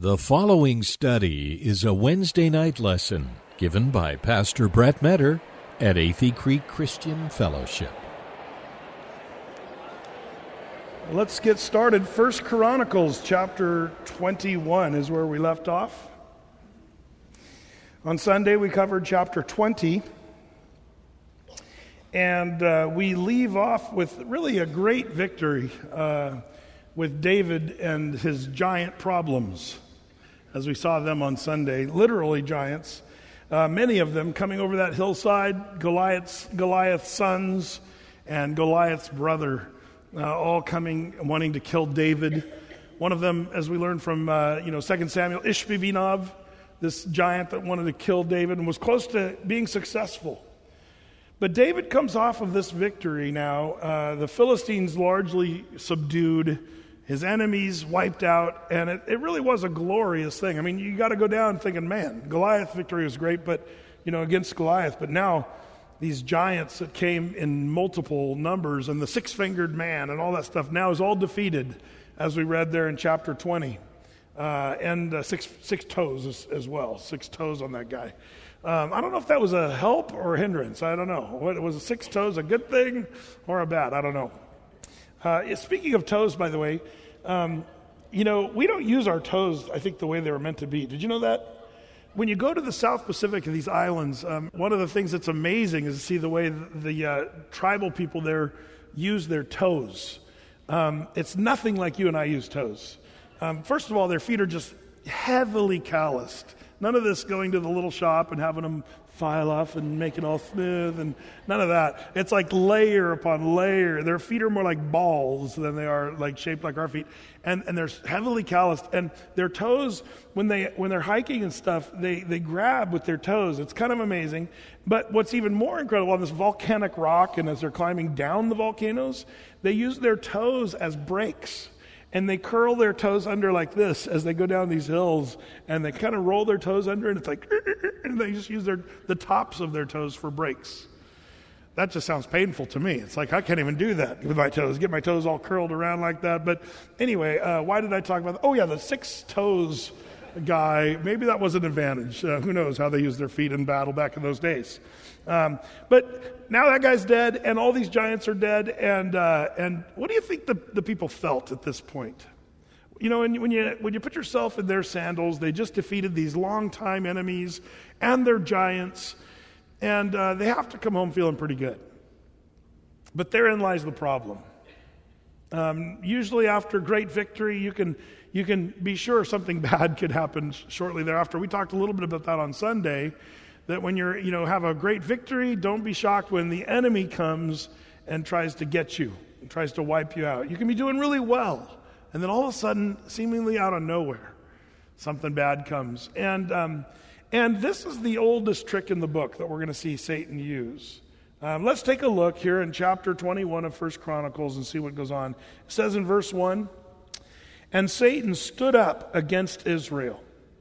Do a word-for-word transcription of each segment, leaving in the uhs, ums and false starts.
The following study is a Wednesday night lesson given by Pastor Brett Metter at Athey Creek Christian Fellowship. Let's get started. First Chronicles chapter twenty-one is where we left off. On Sunday we covered chapter twenty, and uh, we leave off with really a great victory uh, with David and his giant problems, as we saw them on Sunday, literally giants. Uh, many of them coming over that hillside, Goliath's, Goliath's sons and Goliath's brother, uh, all coming wanting to kill David. One of them, as we learned from uh, you know Second Samuel, Ishbi-Benob, this giant that wanted to kill David and was close to being successful. But David comes off of this victory now. Uh, the Philistines largely subdued, his enemies wiped out, and it, it really was a glorious thing. I mean, you got to go down thinking, man, Goliath victory was great, but you know, against Goliath. But now these giants that came in multiple numbers, and the six-fingered man and all that stuff now is all defeated, as we read there in chapter twenty. Uh, and uh, six six toes as, as well, six toes on that guy. Um, I don't know if that was a help or a hindrance. I don't know. What, was six toes a good thing or a bad? I don't know. Uh, speaking of toes, by the way, um, you know, we don't use our toes, I think, the way they were meant to be. Did you know that? When you go to the South Pacific and these islands, um, one of the things that's amazing is to see the way the, the uh, tribal people there use their toes. Um, it's nothing like you and I use toes. Um, first of all, their feet are just heavily calloused. None of this going to the little shop and having them file off and make it all smooth, and none of that. It's like layer upon layer. Their feet are more like balls than they are like shaped like our feet, and and they're heavily calloused. And their toes, when they when they're hiking and stuff, they they grab with their toes. It's kind of amazing. But what's even more incredible, on this volcanic rock, and as they're climbing down the volcanoes, they use their toes as brakes. And they curl their toes under like this as they go down these hills, and they kind of roll their toes under, and it's like, and they just use their the tops of their toes for brakes. That just sounds painful to me. It's like, I can't even do that with my toes, get my toes all curled around like that. But anyway, uh, why did I talk about that? Oh yeah, the six toes guy, maybe that was an advantage. Uh, who knows how they used their feet in battle back in those days. Um, but now that guy's dead, and all these giants are dead, and uh, and what do you think the, the people felt at this point? You know, when you, when you when you put yourself in their sandals, they just defeated these longtime enemies and their giants, and uh, they have to come home feeling pretty good. But therein lies the problem. Um, usually after great victory, you can you can be sure something bad could happen shortly thereafter. We talked a little bit about that on Sunday, that when you're, you know, have a great victory, don't be shocked when the enemy comes and tries to get you, and tries to wipe you out. You can be doing really well, and then all of a sudden, seemingly out of nowhere, something bad comes. And um, and this is the oldest trick in the book that we're going to see Satan use. Um, let's take a look here in chapter twenty-one of First Chronicles and see what goes on. It says in verse one, "And Satan stood up against Israel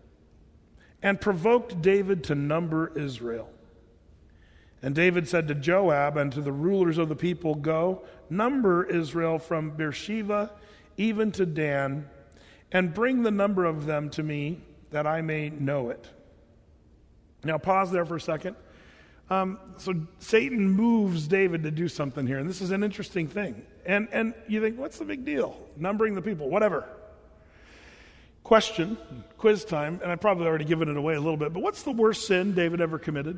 and provoked David to number Israel. And David said to Joab and to the rulers of the people, 'Go, number Israel from Beersheba even to Dan, and bring the number of them to me, that I may know it.'" Now pause there for a second. Um, so Satan moves David to do something here, and this is an interesting thing. And and you think, what's the big deal? Numbering the people, whatever. Question, quiz time, and I've probably already given it away a little bit, but what's the worst sin David ever committed?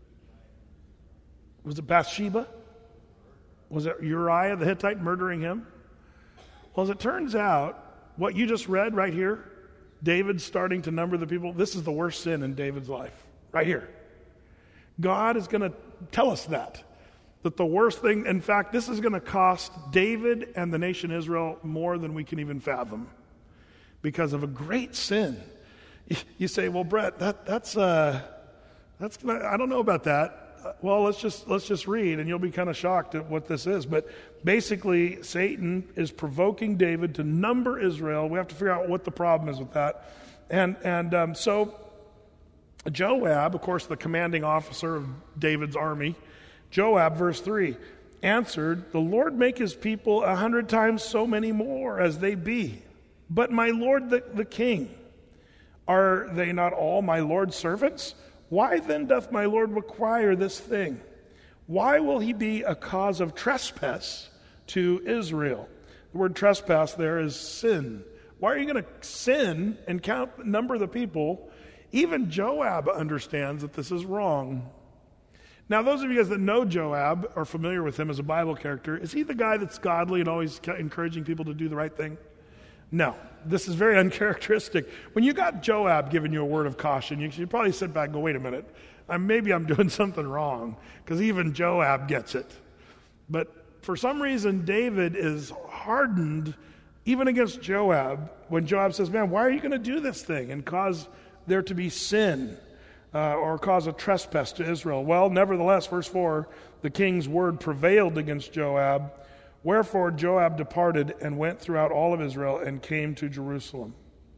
Was it Bathsheba? Was it Uriah the Hittite murdering him? Well, as it turns out, what you just read right here, David starting to number the people, this is the worst sin in David's life, right here. God is going to tell us that, that the worst thing, in fact, this is going to cost David and the nation Israel more than we can even fathom, because of a great sin. You say, well, Brett, that, that's, uh, that's, I don't know about that. Well, let's just, let's just read, and you'll be kind of shocked at what this is. But basically, Satan is provoking David to number Israel. We have to figure out what the problem is with that. And, and um, so Joab, of course, the commanding officer of David's army, Joab, verse three, answered, "The Lord make his people a hundred times so many more as they be. But my lord the, the king, Are they not all my Lord's servants? Why then doth my Lord require this thing? Why will he be a cause of trespass to Israel? The word trespass there is sin. Why are you going to sin and count number the people? Even Joab understands that this is wrong. Now, those of you guys that know Joab, are familiar with him as a Bible character, is he the guy that's godly and always encouraging people to do the right thing? No. This is very uncharacteristic. When you got Joab giving you a word of caution, you should probably sit back and go, wait a minute, uh, maybe I'm doing something wrong, because even Joab gets it. But for some reason, David is hardened even against Joab when Joab says, man, why are you going to do this thing and cause there to be sin? Uh, or cause a trespass to Israel. Well, nevertheless, verse four, the king's word prevailed against Joab. Wherefore Joab departed and went throughout all of Israel and came to Jerusalem.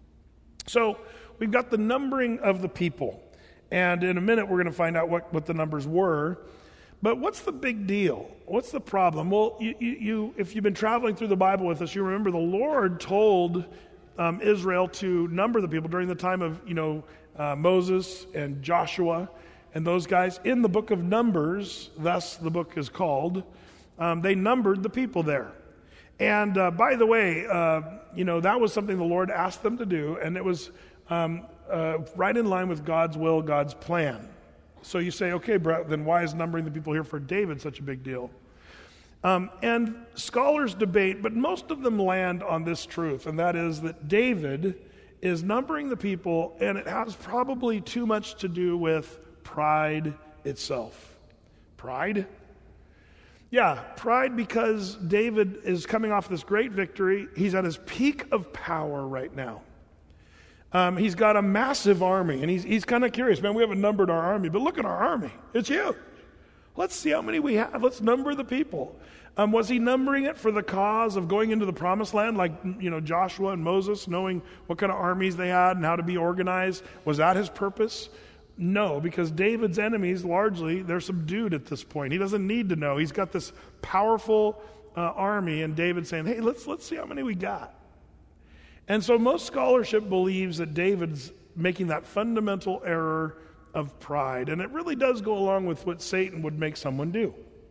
So we've got the numbering of the people. And in a minute, we're going to find out what, what the numbers were. But what's the big deal? What's the problem? Well, you, you, you, if you've been traveling through the Bible with us, you remember the Lord told um, Israel to number the people during the time of, you know, Uh, Moses and Joshua and those guys in the book of Numbers, thus the book is called. Um, they numbered the people there. And uh, by the way, uh, you know, that was something the Lord asked them to do, and it was um, uh, right in line with God's will, God's plan. So you say, okay, Brett, then why is numbering the people here for David such a big deal? Um, and scholars debate, but most of them land on this truth, and that is that David is numbering the people, and it has probably too much to do with pride itself. Pride? Yeah, pride because David is coming off this great victory. He's at his peak of power right now. Um, he's got a massive army, and he's, he's kind of curious. Man, we haven't numbered our army, but look at our army. It's huge. Let's see how many we have. Let's number the people. Um, was he numbering it for the cause of going into the promised land, like, you know, Joshua and Moses, knowing what kind of armies they had and how to be organized? Was that his purpose? No, because David's enemies, largely, they're subdued at this point. He doesn't need to know. He's got this powerful uh, army, and David's saying, hey, let's let's see how many we got. And so most scholarship believes that David's making that fundamental error of pride, and it really does go along with what Satan would make someone do.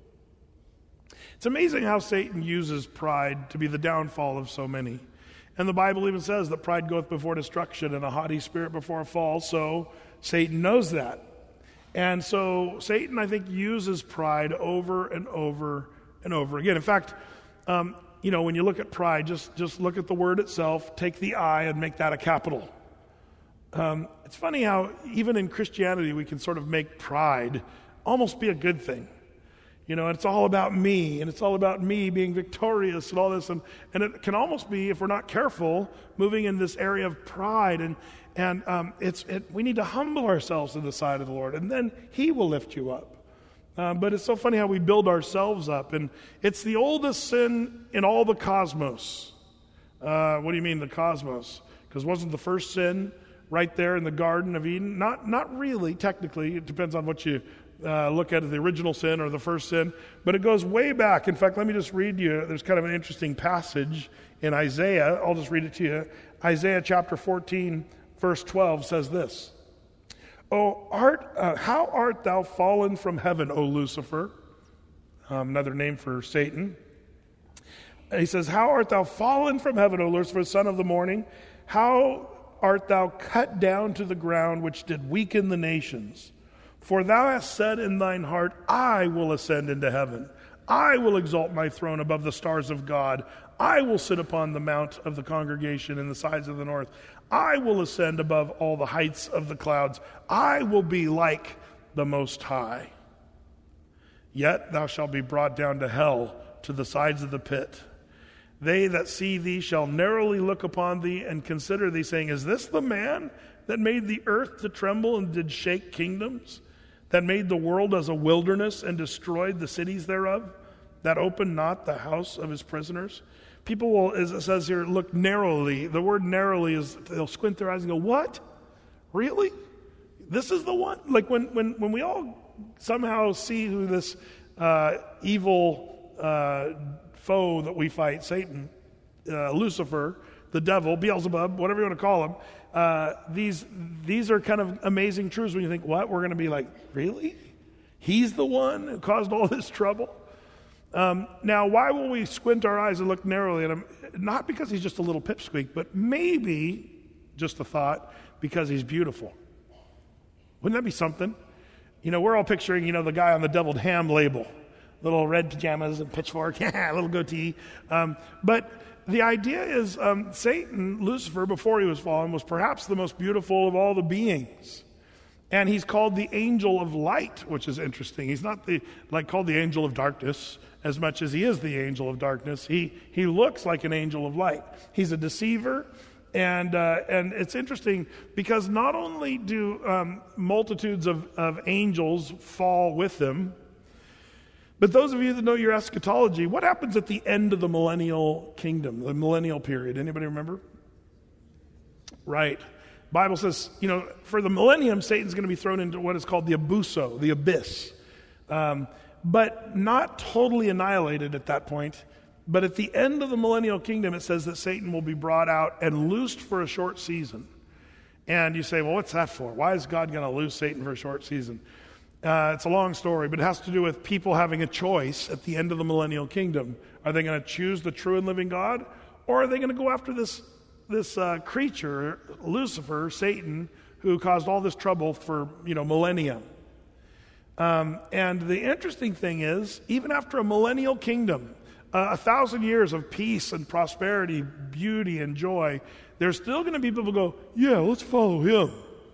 It's amazing how Satan uses pride to be the downfall of so many. And the Bible even says that pride goeth before destruction and a haughty spirit before a fall, so Satan knows that. And so Satan, I think, uses pride over and over and over again. In fact, um, you know, when you look at pride, just, just look at the word itself, take the I and make that a capital. Um, it's funny how even in Christianity we can sort of make pride almost be a good thing. You know, it's all about me, and it's all about me being victorious and all this. And, and it can almost be, if we're not careful, moving in this area of pride. And, and um, it's it, we need to humble ourselves to the side of the Lord, and then he will lift you up. Uh, but it's so funny how we build ourselves up. And it's the oldest sin in all the cosmos. Uh, what do you mean, the cosmos? Because wasn't the first sin right there in the Garden of Eden? Not, not really, technically. It depends on what you Uh, look at it, the original sin or the first sin, but it goes way back. In fact, let me just read you, there's kind of an interesting passage in Isaiah. I'll just read it to you. Isaiah chapter fourteen, verse twelve says this. Oh, art, uh, how art thou fallen from heaven, O Lucifer? Um, another name for Satan. And he says, how art thou fallen from heaven, O Lucifer, son of the morning? How art thou cut down to the ground, which did weaken the nations? For thou hast said in thine heart, I will ascend into heaven. I will exalt my throne above the stars of God. I will sit upon the mount of the congregation in the sides of the north. I will ascend above all the heights of the clouds. I will be like the Most High. Yet thou shalt be brought down to hell, to the sides of the pit. They that see thee shall narrowly look upon thee and consider thee, saying, is this the man that made the earth to tremble and did shake kingdoms? That made the world as a wilderness and destroyed the cities thereof? That opened not the house of his prisoners? People will, as it says here, look narrowly. The word narrowly is, they'll squint their eyes and go, what? Really? This is the one? Like when, when, when we all somehow see who this uh, evil uh, foe that we fight, Satan, uh, Lucifer, the devil, Beelzebub, whatever you want to call him, uh, these these are kind of amazing truths when you think, what? We're going to be like, really? He's the one who caused all this trouble? Um, now, why will we squint our eyes and look narrowly at him? Not because he's just a little pipsqueak, but maybe, just a thought, because he's beautiful. Wouldn't that be something? You know, we're all picturing, you know, the guy on the deviled ham label. Little red pajamas and pitchfork, little goatee. Um, but the idea is um, Satan, Lucifer, before he was fallen, was perhaps the most beautiful of all the beings. And he's called the angel of light, which is interesting. He's not the like called the angel of darkness as much as he is the angel of darkness. He he looks like an angel of light. He's a deceiver, and uh, and it's interesting because not only do um, multitudes of, of angels fall with him, but those of you that know your eschatology, what happens at the end of the millennial kingdom, the millennial period? Anybody remember? Right. Bible says, you know, for the millennium, Satan's going to be thrown into what is called the abuso, the abyss. Um, but not totally annihilated at that point. But at the end of the millennial kingdom, it says that Satan will be brought out and loosed for a short season. And you say, well, what's that for? Why is God going to loose Satan for a short season? Uh, it's a long story, but it has to do with people having a choice at the end of the millennial kingdom. Are they going to choose the true and living God? Or are they going to go after this this uh, creature, Lucifer, Satan, who caused all this trouble for, you know, millennia? Um, and the interesting thing is, even after a millennial kingdom, uh, a thousand years of peace and prosperity, beauty and joy, there's still going to be people who go, yeah, let's follow him.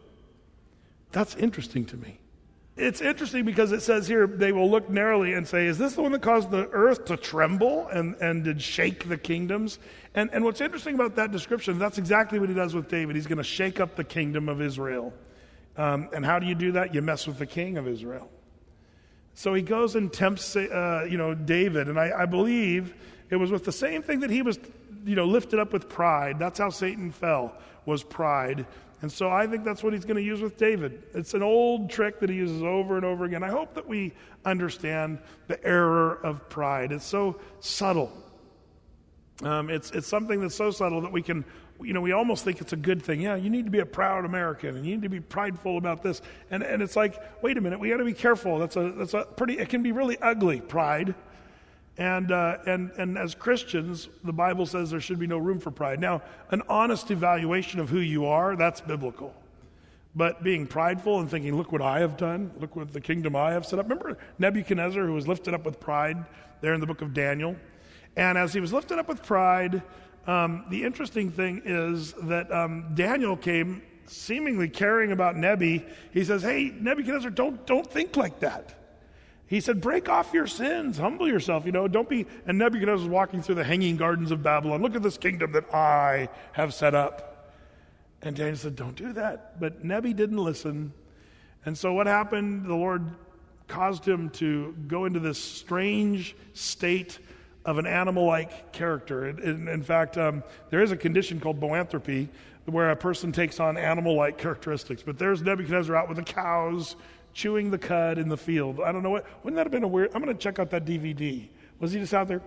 That's interesting to me. It's interesting because it says here, they will look narrowly and say, is this the one that caused the earth to tremble and, and did shake the kingdoms? And, and what's interesting about that description, that's exactly what he does with David. He's going to shake up the kingdom of Israel. Um, and how do you do that? You mess with the king of Israel. So he goes and tempts, uh, you know, David. And I, I believe it was with the same thing that he was, you know, lifted up with pride. That's how Satan fell, was pride. And so I think that's what he's going to use with David. It's an old trick that he uses over and over again. I hope that we understand the error of pride. It's so subtle. Um, it's it's something that's so subtle that we can, you know, we almost think it's a good thing. Yeah, you need to be a proud American, and you need to be prideful about this. And and it's like, wait a minute, we got to be careful. That's a that's a pretty. It can be really ugly, pride. And, uh, and and as Christians, the Bible says there should be no room for pride. Now, an honest evaluation of who you are, that's biblical. But being prideful and thinking, look what I have done, look what the kingdom I have set up. Remember Nebuchadnezzar, who was lifted up with pride there in the book of Daniel? And as he was lifted up with pride, um, the interesting thing is that um, Daniel came seemingly caring about Nebi. He says, hey, Nebuchadnezzar, don't don't think like that. He said, break off your sins, humble yourself, you know, don't be, and Nebuchadnezzar was walking through the hanging gardens of Babylon. Look at this kingdom that I have set up. And Daniel said, don't do that. But Nebi didn't listen. And so what happened? The Lord caused him to go into this strange state of an animal-like character. In, in fact, um, there is a condition called boanthropy where a person takes on animal-like characteristics. But there's Nebuchadnezzar out with the cows, chewing the cud in the field. I don't know what, wouldn't that have been a weird, I'm going to check out that D V D. Was he just out there,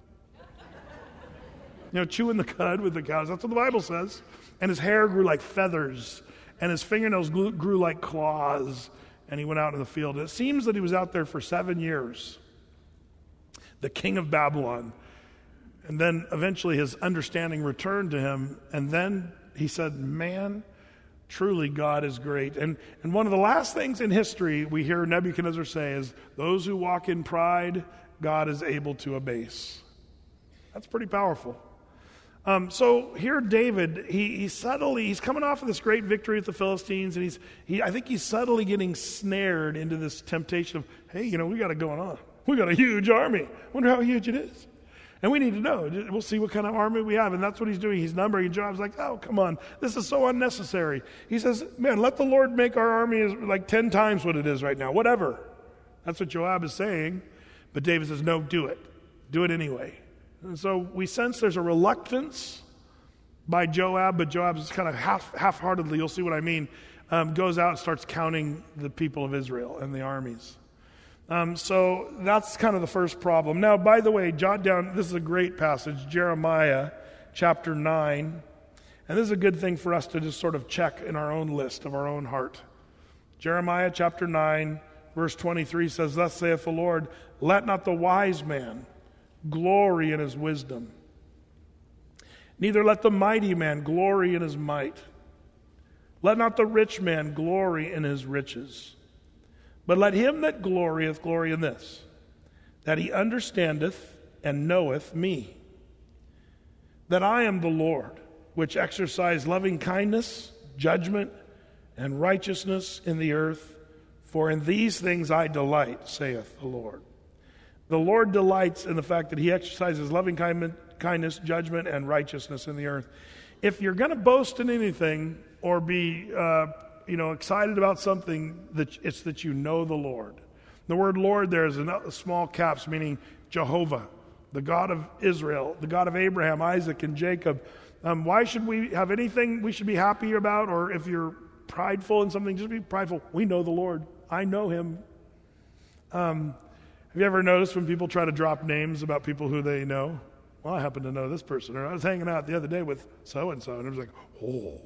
you know, chewing the cud with the cows? That's what the Bible says. And his hair grew like feathers, and his fingernails grew, grew like claws, and he went out in the field. It seems that he was out there for seven years, the king of Babylon. And then eventually his understanding returned to him, and then he said, man, truly, God is great. And and one of the last things in history we hear Nebuchadnezzar say is, those who walk in pride, God is able to abase. That's pretty powerful. Um, so here David, he, he subtly, he's coming off of this great victory with the Philistines, and he's, he, I think he's subtly getting snared into this temptation of, hey, you know, we got it going on. We got a huge army. Wonder how huge it is. And we need to know. We'll see what kind of army we have. And that's what he's doing. He's numbering. Joab's like, oh, come on. This is so unnecessary. He says, man, let the Lord make our army like ten times what it is right now. Whatever. That's what Joab is saying. But David says, no, do it. Do it anyway. And so we sense there's a reluctance by Joab, but Joab is kind of half, half-heartedly, you'll see what I mean, um, goes out and starts counting the people of Israel and the armies. Um, so that's kind of the first problem. Now, by the way, jot down, this is a great passage, Jeremiah chapter nine. And this is a good thing for us to just sort of check in our own list of our own heart. Jeremiah chapter nine, verse twenty-three says, "Thus saith the Lord, let not the wise man glory in his wisdom, neither let the mighty man glory in his might. Let not the rich man glory in his riches. But let him that glorieth glory in this, that he understandeth and knoweth me, that I am the Lord, which exercise loving kindness, judgment, and righteousness in the earth. For in these things I delight, saith the Lord." The Lord delights in the fact that he exercises loving kindness, judgment, and righteousness in the earth. If you're going to boast in anything or be uh, you know, excited about something, that it's that you know the Lord. The word Lord there is in small caps, meaning Jehovah, the God of Israel, the God of Abraham, Isaac, and Jacob. Um, why should we have anything we should be happy about? Or if you're prideful in something, just be prideful. We know the Lord. I know him. Um, have you ever noticed when people try to drop names about people who they know? Well, I happen to know this person. Or I was hanging out the other day with so-and-so, and it was like, oh.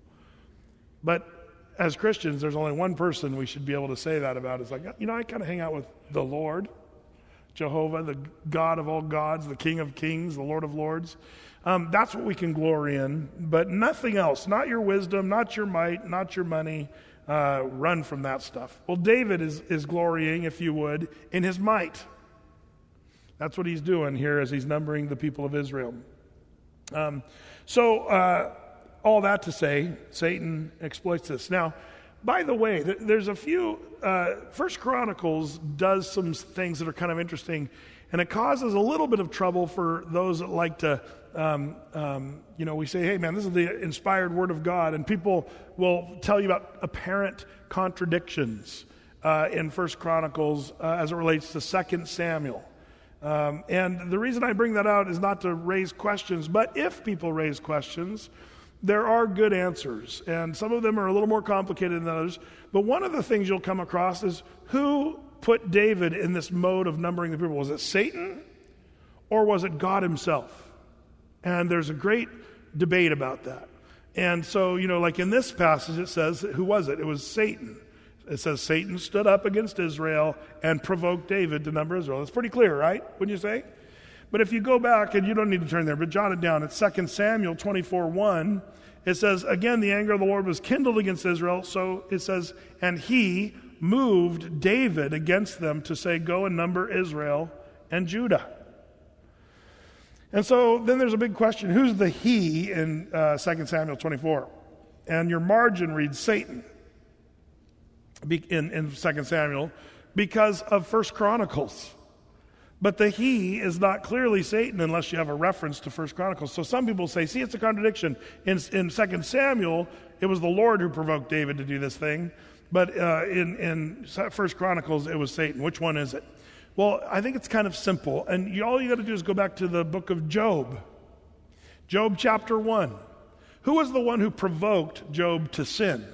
But as Christians, there's only one person we should be able to say that about. It's like, you know, I kind of hang out with the Lord, Jehovah, the God of all gods, the King of kings, the Lord of lords. Um, that's what we can glory in, but nothing else. Not your wisdom, not your might, not your money. Uh, run from that stuff. Well, David is, is glorying, if you would, in his might. That's what he's doing here as he's numbering the people of Israel. Um, so, uh, all that to say, Satan exploits this. Now, by the way, th- there's a few, uh, First Chronicles does some things that are kind of interesting, and it causes a little bit of trouble for those that like to, um, um, you know, we say, hey man, this is the inspired word of God, and people will tell you about apparent contradictions uh, in First Chronicles uh, as it relates to Second Samuel. Um, and the reason I bring that out is not to raise questions, but if people raise questions, there are good answers, and some of them are a little more complicated than others. But one of the things you'll come across is who put David in this mode of numbering the people? Was it Satan or was it God himself? And there's a great debate about that. And so, you know, like in this passage it says, who was it? It was Satan. It says Satan stood up against Israel and provoked David to number Israel. That's pretty clear, right? Wouldn't you say? But if you go back, and you don't need to turn there, but jot it down, it's Second Samuel twenty-four one. It says, again, the anger of the Lord was kindled against Israel. So it says, and he moved David against them to say, go and number Israel and Judah. And so then there's a big question. Who's the he in uh, Second Samuel twenty-four? And your margin reads Satan in, in Second Samuel because of First Chronicles. But the he is not clearly Satan unless you have a reference to First Chronicles. So some people say, see, it's a contradiction. In, in Second Samuel, it was the Lord who provoked David to do this thing. But uh, in, in First Chronicles, it was Satan. Which one is it? Well, I think it's kind of simple. And you, all you got to do is go back to the book of Job. Job chapter one. Who was the one who provoked Job to sin?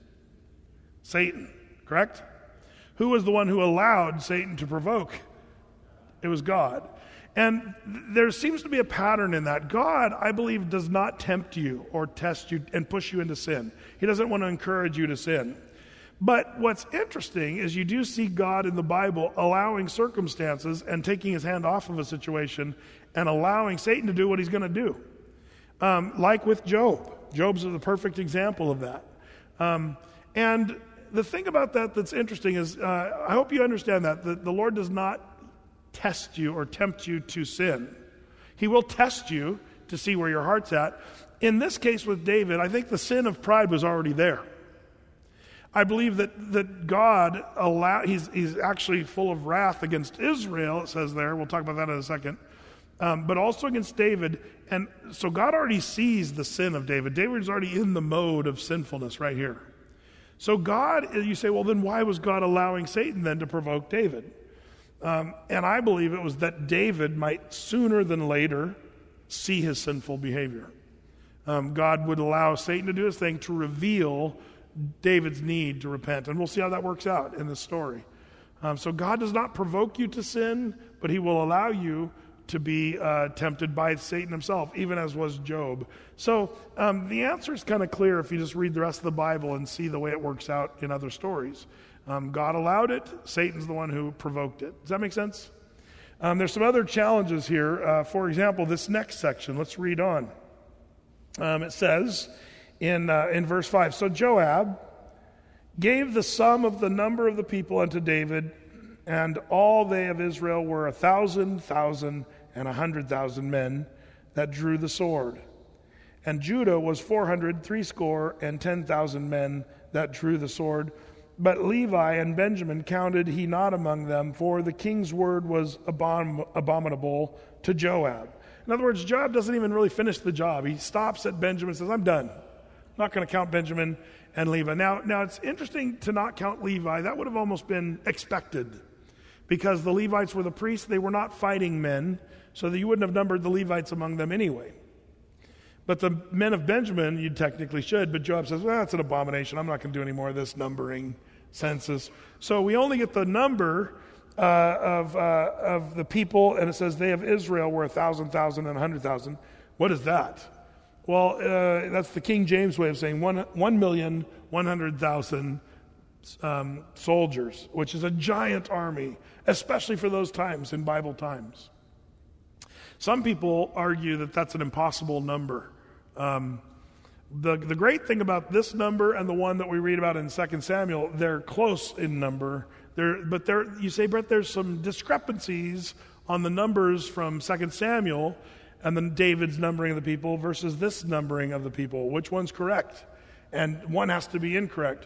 Satan, correct? Who was the one who allowed Satan to provoke? It was God. And there seems to be a pattern in that. God, I believe, does not tempt you or test you and push you into sin. He doesn't want to encourage you to sin. But what's interesting is you do see God in the Bible allowing circumstances and taking his hand off of a situation and allowing Satan to do what he's going to do. Um, like with Job. Job's the perfect example of that. Um, and the thing about that that's interesting is, uh, I hope you understand that, that the Lord does not test you or tempt you to sin. He will test you to see where your heart's at. In this case with David, I think the sin of pride was already there. I believe that, that God allow he's he's actually full of wrath against Israel, it says there. We'll talk about that in a second. Um, but also against David. And so God already sees the sin of David. David is already in the mode of sinfulness right here. So God, you say, well, then why was God allowing Satan then to provoke David? Um, and I believe it was that David might sooner than later see his sinful behavior. Um, God would allow Satan to do his thing to reveal David's need to repent. And we'll see how that works out in this story. Um, so God does not provoke you to sin, but he will allow you to be uh, tempted by Satan himself, even as was Job. So um, the answer is kind of clear if you just read the rest of the Bible and see the way it works out in other stories. Um, God allowed it. Satan's the one who provoked it. Does that make sense? Um, there's some other challenges here. Uh, for example, this next section. Let's read on. Um, it says in uh, in verse five, so Joab gave the sum of the number of the people unto David, and all they of Israel were a thousand thousand and a hundred thousand men that drew the sword. And Judah was four hundred threescore and ten thousand men that drew the sword. But Levi and Benjamin counted he not among them, for the king's word was abom- abominable to Joab. In other words, Joab doesn't even really finish the job. He stops at Benjamin and says, I'm done. I'm not going to count Benjamin and Levi. Now, now it's interesting to not count Levi. That would have almost been expected, because the Levites were the priests. They were not fighting men, so that you wouldn't have numbered the Levites among them anyway. But the men of Benjamin, you technically should, but Joab says, well, that's an abomination. I'm not going to do any more of this numbering census. So we only get the number uh, of uh, of the people, and it says they of Israel were a thousand, thousand, and a hundred thousand. What is that? Well, uh, that's the King James way of saying one, one million, one hundred thousand um, soldiers, which is a giant army, especially for those times, in Bible times. Some people argue that that's an impossible number. Um, the, the great thing about this number and the one that we read about in Second Samuel, they're close in number. They're, but there, you say, Brett, there's some discrepancies on the numbers from Second Samuel and then David's numbering of the people versus this numbering of the people. Which one's correct? And one has to be incorrect.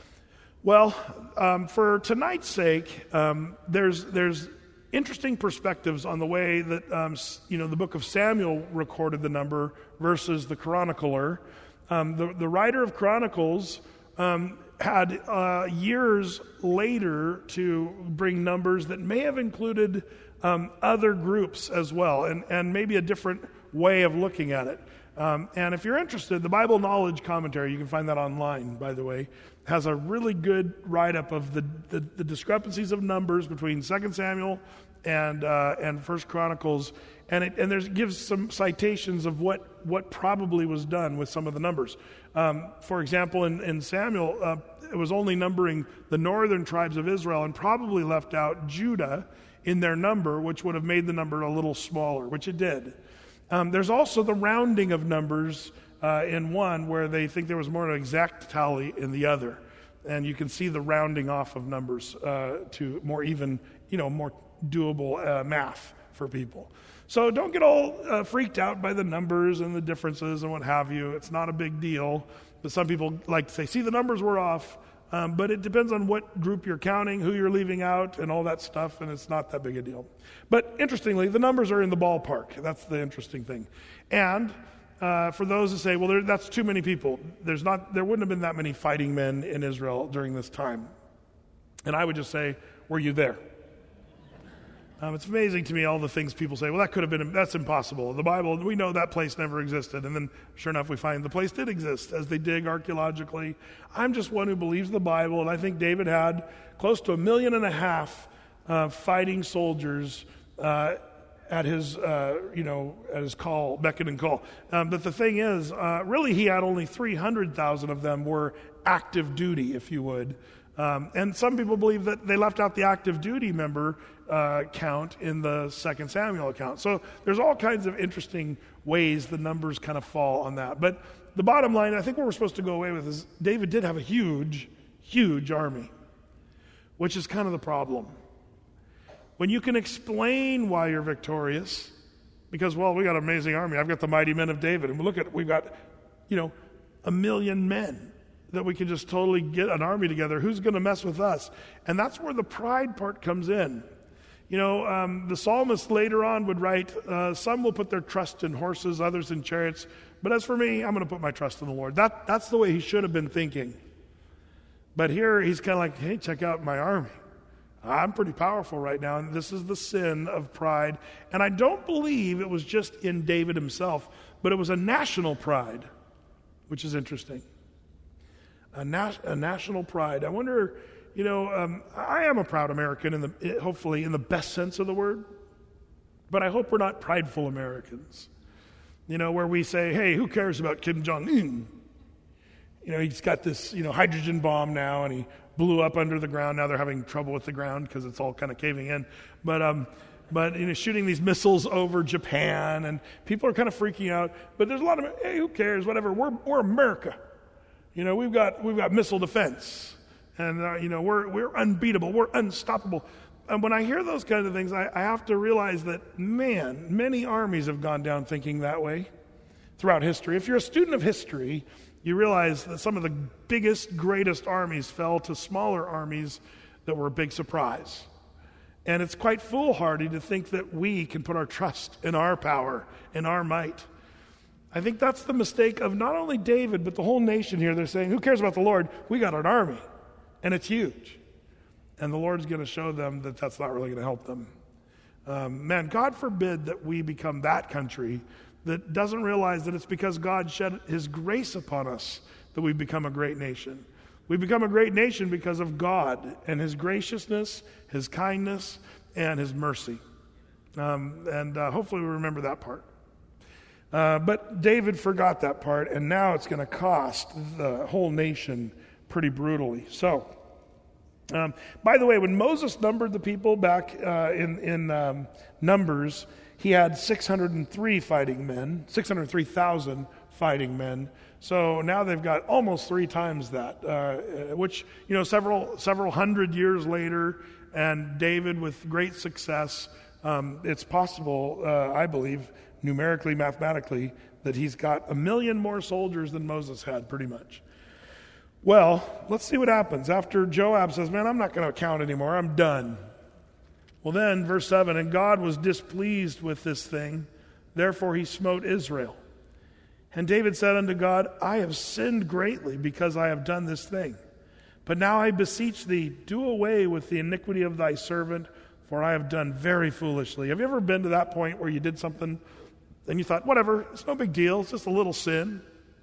Well, um, for tonight's sake, um, there's there's interesting perspectives on the way that um, you know the book of Samuel recorded the number versus the chronicler. Um, the, the writer of Chronicles um, had uh, years later to bring numbers that may have included um, other groups as well, and, and maybe a different way of looking at it. Um, and if you're interested, the Bible Knowledge Commentary, you can find that online, by the way, has a really good write-up of the, the, the discrepancies of numbers between Second Samuel and uh, and First Chronicles, and it and there's gives some citations of what, what probably was done with some of the numbers. Um, for example, in, in Samuel, uh, it was only numbering the northern tribes of Israel and probably left out Judah in their number, which would have made the number a little smaller, which it did. Um, there's also the rounding of numbers uh, in one where they think there was more an exact tally in the other. And you can see the rounding off of numbers uh, to more even, you know, more doable uh, math for people. So don't get all uh, freaked out by the numbers and the differences and what have you. It's not a big deal. But some people like to say, see, the numbers were off. Um, but it depends on what group you're counting, who you're leaving out, and all that stuff, and it's not that big a deal. But interestingly, the numbers are in the ballpark. That's the interesting thing. And uh, for those who say, well, there, that's too many people, there's not, there wouldn't have been that many fighting men in Israel during this time. And I would just say, were you there? Um, it's amazing to me all the things people say, well, that could have been, that's impossible. The Bible, we know that place never existed. And then sure enough, we find the place did exist as they dig archaeologically. I'm just one who believes the Bible, and I think David had close to a million and a half uh, fighting soldiers uh, at his, uh, you know, at his call, beckon and call. Um, but the thing is, uh, really he had only three hundred thousand of them were active duty, if you would. Um, and some people believe that they left out the active duty member uh, count in the Second Samuel account. So there's all kinds of interesting ways the numbers kind of fall on that. But the bottom line, I think what we're supposed to go away with is David did have a huge, huge army, which is kind of the problem. When you can explain why you're victorious, because, well, we got an amazing army. I've got the mighty men of David. And look at, we've got, you know, a million men that we can just totally get an army together. Who's going to mess with us? And that's where the pride part comes in. You know, um, the psalmist later on would write, uh, some will put their trust in horses, others in chariots. But as for me, I'm going to put my trust in the Lord. That, that's the way he should have been thinking. But here he's kind of like, hey, check out my army. I'm pretty powerful right now. And this is the sin of pride. And I don't believe it was just in David himself, but it was a national pride, which is interesting. A, nas- a national pride. I wonder, you know, um, I am a proud American, in the hopefully in the best sense of the word. But I hope we're not prideful Americans, you know, where we say, hey, who cares about Kim Jong-un? You know, he's got this, you know, hydrogen bomb now, and he blew up under the ground. Now they're having trouble with the ground because it's all kind of caving in. But, um, but you know, shooting these missiles over Japan, and people are kind of freaking out. But there's a lot of, hey, who cares? Whatever. We're we're America. You know, we've got we've got missile defense, and uh, you know, we're we're unbeatable. We're unstoppable. And when I hear those kinds of things, I, I have to realize that, man, many armies have gone down thinking that way throughout history. If you're a student of history, you realize that some of the biggest, greatest armies fell to smaller armies that were a big surprise. And it's quite foolhardy to think that we can put our trust in our power, in our might. I think that's the mistake of not only David, but the whole nation here. They're saying, who cares about the Lord? We got an army, and it's huge. And the Lord's going to show them that that's not really going to help them. Um, man, God forbid that we become that country that doesn't realize that it's because God shed his grace upon us that we become a great nation. We become a great nation because of God and his graciousness, his kindness, and his mercy. Um, and uh, hopefully we remember that part. Uh, but David forgot that part, and now it's going to cost the whole nation pretty brutally. So, um, by the way, when Moses numbered the people back uh, in, in um, Numbers, he had six hundred three fighting men, six hundred three thousand fighting men. So now they've got almost three times that, uh, which, you know, several several hundred years later, and David with great success, um, it's possible, uh, I believe, numerically, mathematically, that he's got a million more soldiers than Moses had, pretty much. Well, let's see what happens. After Joab says, man, I'm not going to count anymore, I'm done. Well then, verse seven, and God was displeased with this thing, therefore he smote Israel. And David said unto God, I have sinned greatly because I have done this thing. But now I beseech thee, do away with the iniquity of thy servant, for I have done very foolishly. Have you ever been to that point where you did something and you thought, whatever, it's no big deal, it's just a little sin?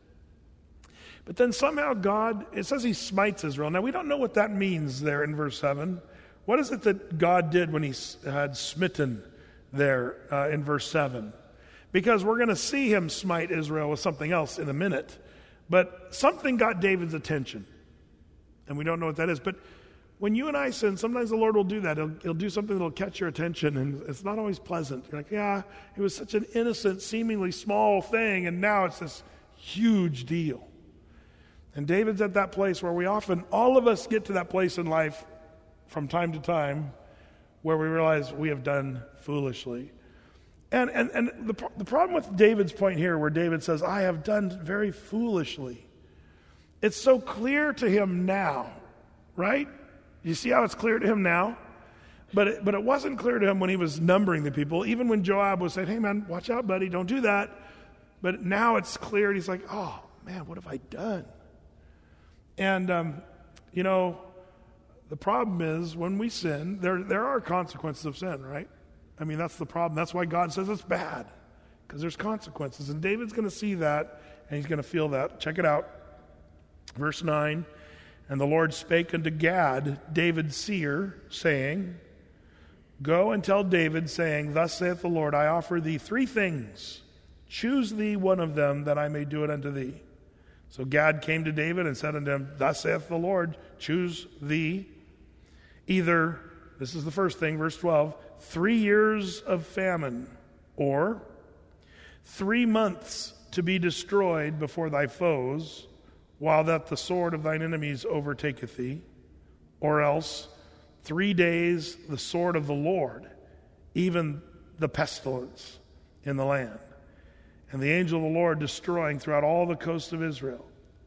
But then somehow God, it says he smites Israel. Now we don't know what that means there in verse seven. What is it that God did when he had smitten there uh, in verse seven? Because we're going to see him smite Israel with something else in a minute. But something got David's attention. And we don't know what that is. But when you and I sin, sometimes the Lord will do that. He'll, he'll do something that will catch your attention, and it's not always pleasant. You're like, yeah, it was such an innocent, seemingly small thing, and now it's this huge deal. And David's at that place where we often, all of us get to that place in life from time to time where we realize we have done foolishly. And and, and the, the problem with David's point here, where David says, I have done very foolishly, it's so clear to him now, right? You see how it's clear to him now? But it, but it wasn't clear to him when he was numbering the people, even when Joab was saying, hey man, watch out buddy, don't do that. But now it's clear, and he's like, oh man, what have I done? And, um, you know, the problem is when we sin, there there are consequences of sin, right? I mean, that's the problem. That's why God says it's bad, because there's consequences. And David's going to see that, and he's going to feel that. Check it out. Verse nine, and the Lord spake unto Gad, David's seer, saying, go and tell David, saying, thus saith the Lord, I offer thee three things. Choose thee one of them, that I may do it unto thee. So Gad came to David and said unto him, thus saith the Lord, choose thee either, this is the first thing, verse twelve, three years of famine, or three months to be destroyed before thy foes, while that the sword of thine enemies overtaketh thee, or else three days the sword of the Lord, even the pestilence in the land. And the angel of the Lord destroying throughout all the coasts of Israel.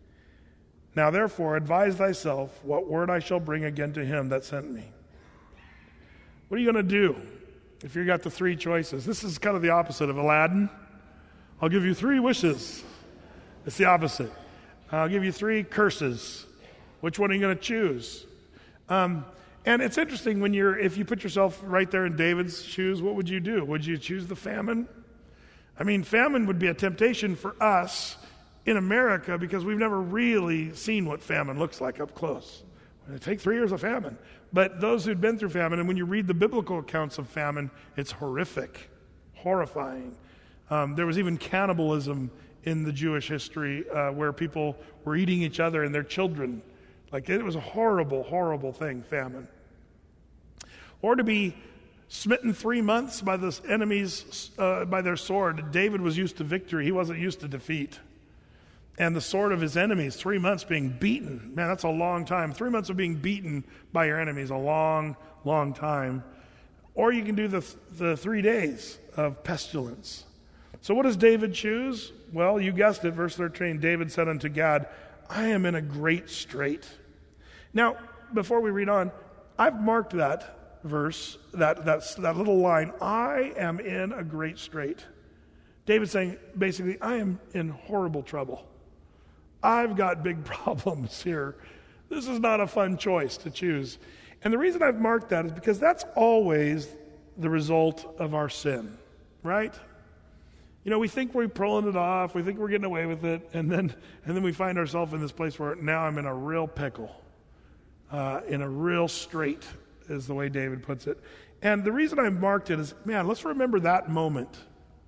Now therefore advise thyself what word I shall bring again to him that sent me. What are you going to do if you got the three choices? This is kind of the opposite of Aladdin. I'll give you three wishes. It's the opposite. I'll give you three curses. Which one are you going to choose? Um, and it's interesting when you're, if you put yourself right there in David's shoes, what would you do? Would you choose the famine? I mean, famine would be a temptation for us in America because we've never really seen what famine looks like up close. It takes three years of famine. But those who'd been through famine, and when you read the biblical accounts of famine, it's horrific. horrifying. Um, there was even cannibalism in the Jewish history uh, where people were eating each other and their children. Like, it was a horrible, horrible thing, famine. Or to be smitten three months by the enemies, uh, by their sword. David was used to victory. He wasn't used to defeat. And the sword of his enemies, three months being beaten. Man, that's a long time. Three months of being beaten by your enemies, a long, long time. Or you can do the, the three days of pestilence. So what does David choose? Well, you guessed it, verse thirteen. David said unto Gad, I am in a great strait. Now, before we read on, I've marked that verse, that, that, that little line, I am in a great strait. David's saying, basically, I am in horrible trouble. I've got big problems here. This is not a fun choice to choose. And the reason I've marked that is because that's always the result of our sin, right? You know, we think we're pulling it off, we think we're getting away with it, and then and then we find ourselves in this place where now I'm in a real pickle, uh, in a real strait, is the way David puts it. And the reason I've marked it is, man, let's remember that moment.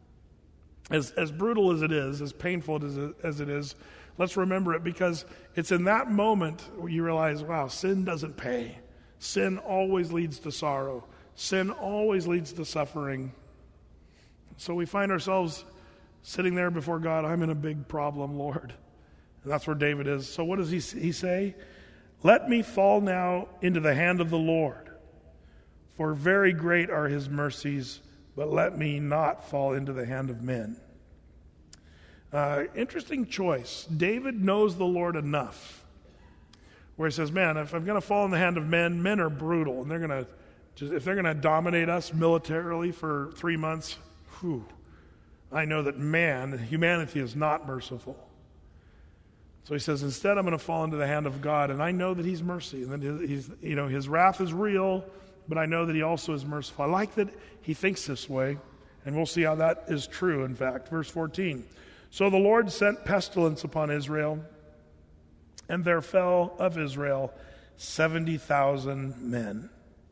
As as brutal as it is, as painful as it, as it is, let's remember it, because it's in that moment where you realize, wow, sin doesn't pay. Sin always leads to sorrow. Sin always leads to suffering. So we find ourselves sitting there before God, I'm in a big problem, Lord. And that's where David is. So what does he, he say? Let me fall now into the hand of the Lord, for very great are his mercies, but let me not fall into the hand of men. Uh, interesting choice. David knows the Lord enough where he says, man, if I'm going to fall in the hand of men, men are brutal, and they're going to, just if they're going to dominate us militarily for three months, whew, I know that man, humanity is not merciful. So he says, instead I'm going to fall into the hand of God, and I know that he's mercy, and that he's, you know, his wrath is real, but I know that he also is merciful. I like that he thinks this way, and we'll see how that is true, in fact. Verse fourteen. So the Lord sent pestilence upon Israel, and there fell of Israel seventy thousand men.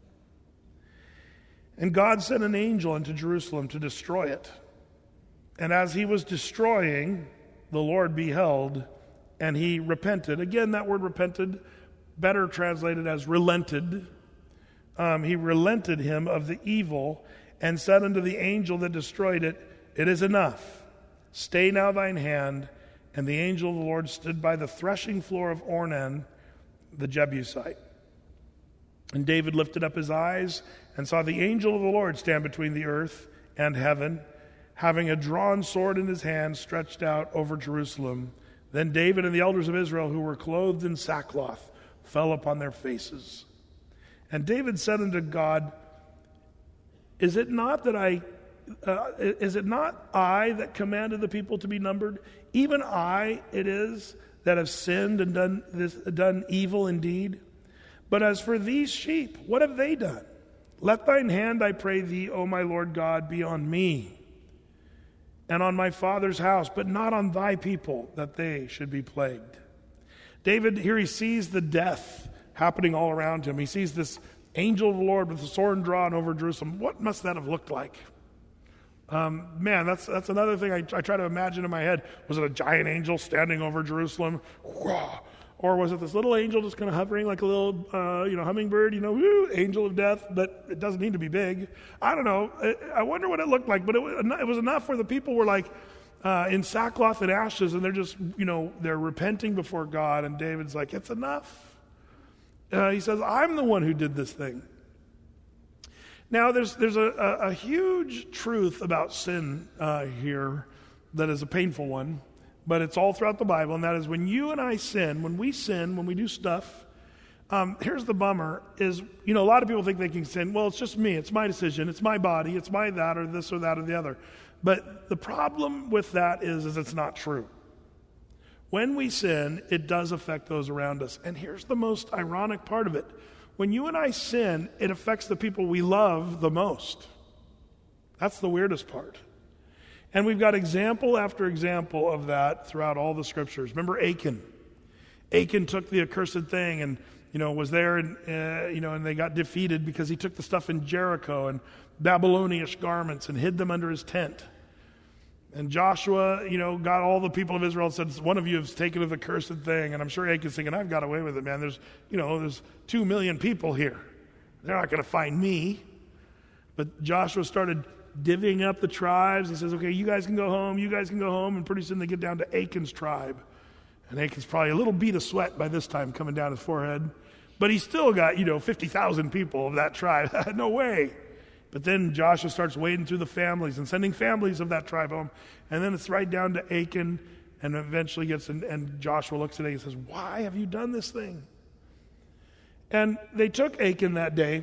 And God sent an angel into Jerusalem to destroy it. And as he was destroying, the Lord beheld, and he repented. Again, that word repented, better translated as relented. Um, he relented him of the evil, and said unto the angel that destroyed it, it is enough. Stay now thine hand. And the angel of the Lord stood by the threshing floor of Ornan, the Jebusite. And David lifted up his eyes and saw the angel of the Lord stand between the earth and heaven, having a drawn sword in his hand stretched out over Jerusalem. Then David and the elders of Israel, who were clothed in sackcloth, fell upon their faces. And David said unto God, Is it not that I Uh, is it not I that commanded the people to be numbered? Even I it is that have sinned and done this, done evil indeed. But as for these sheep, what have they done? Let thine hand, I pray thee, O my Lord God, be on me and on my father's house, but not on thy people, that they should be plagued. David, here he sees the death happening all around him. He sees this angel of the Lord with the sword drawn over Jerusalem. What must that have looked like? Um, man, that's that's another thing I, I try to imagine in my head. Was it a giant angel standing over Jerusalem? Or was it this little angel just kind of hovering like a little, uh, you know, hummingbird, you know, woo, angel of death, but it doesn't need to be big. I don't know. I, I wonder what it looked like, but it was, it was enough where the people were like uh, in sackcloth and ashes, and they're just, you know, they're repenting before God, and David's like, it's enough. Uh, he says, I'm the one who did this thing. Now, there's there's a, a, a huge truth about sin uh, here that is a painful one, but it's all throughout the Bible, and that is when you and I sin, when we sin, when we do stuff, um, here's the bummer, is, you know, a lot of people think they can sin, well, it's just me, it's my decision, it's my body, it's my that or this or that or the other. But the problem with that is, is it's not true. When we sin, it does affect those around us. And here's the most ironic part of it. When you and I sin, it affects the people we love the most. That's the weirdest part. And we've got example after example of that throughout all the scriptures. Remember Achan. Achan took the accursed thing and, you know, was there, and uh, you know, and they got defeated because he took the stuff in Jericho and Babylonian garments and hid them under his tent. And Joshua, you know, got all the people of Israel and said, one of you has taken of the cursed thing. And I'm sure Achan's thinking, I've got away with it, man. There's, you know, there's two million people here. They're not going to find me. But Joshua started divvying up the tribes. He says, okay, you guys can go home. You guys can go home. And pretty soon they get down to Achan's tribe. And Achan's probably a little bead of sweat by this time coming down his forehead. But he's still got, you know, fifty thousand people of that tribe. No way. But then Joshua starts wading through the families and sending families of that tribe home. And then it's right down to Achan, and eventually gets, in, and Joshua looks at Achan and says, why have you done this thing? And they took Achan that day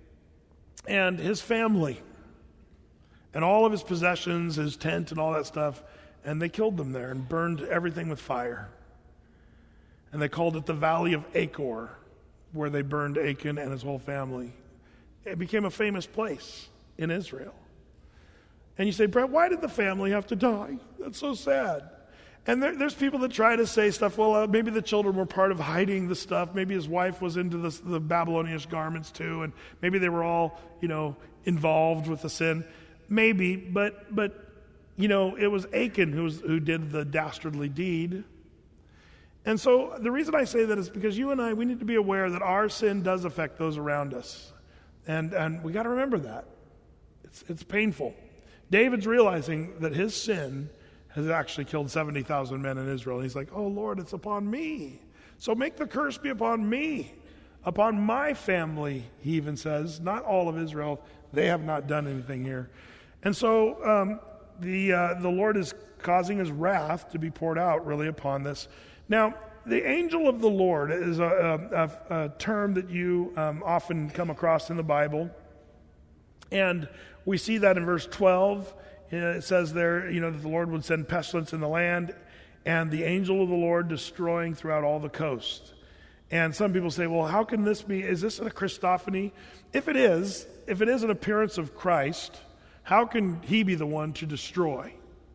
and his family and all of his possessions, his tent and all that stuff, and they killed them there and burned everything with fire. And they called it the Valley of Achor, where they burned Achan and his whole family. It became a famous place in Israel. And you say, Brett, why did the family have to die? That's so sad. And there, there's people that try to say stuff, well, uh, maybe the children were part of hiding the stuff. Maybe his wife was into the, the Babylonian garments too, and maybe they were all, you know, involved with the sin. Maybe, but, but you know, it was Achan who, was, who did the dastardly deed. And so the reason I say that is because you and I, we need to be aware that our sin does affect those around us. And and we got to remember that. It's it's painful. David's realizing that his sin has actually killed seventy thousand men in Israel. And he's like, oh, Lord, it's upon me. So make the curse be upon me, upon my family, he even says. Not all of Israel. They have not done anything here. And so um, the uh, the Lord is causing his wrath to be poured out really upon this. Now, the angel of the Lord is a, a, a term that you um, often come across in the Bible. And we see that in verse twelve. It says there, you know, that the Lord would send pestilence in the land, and the angel of the Lord destroying throughout all the coast. And some people say, well, how can this be? Is this a Christophany? If it is, if it is an appearance of Christ, how can he be the one to destroy?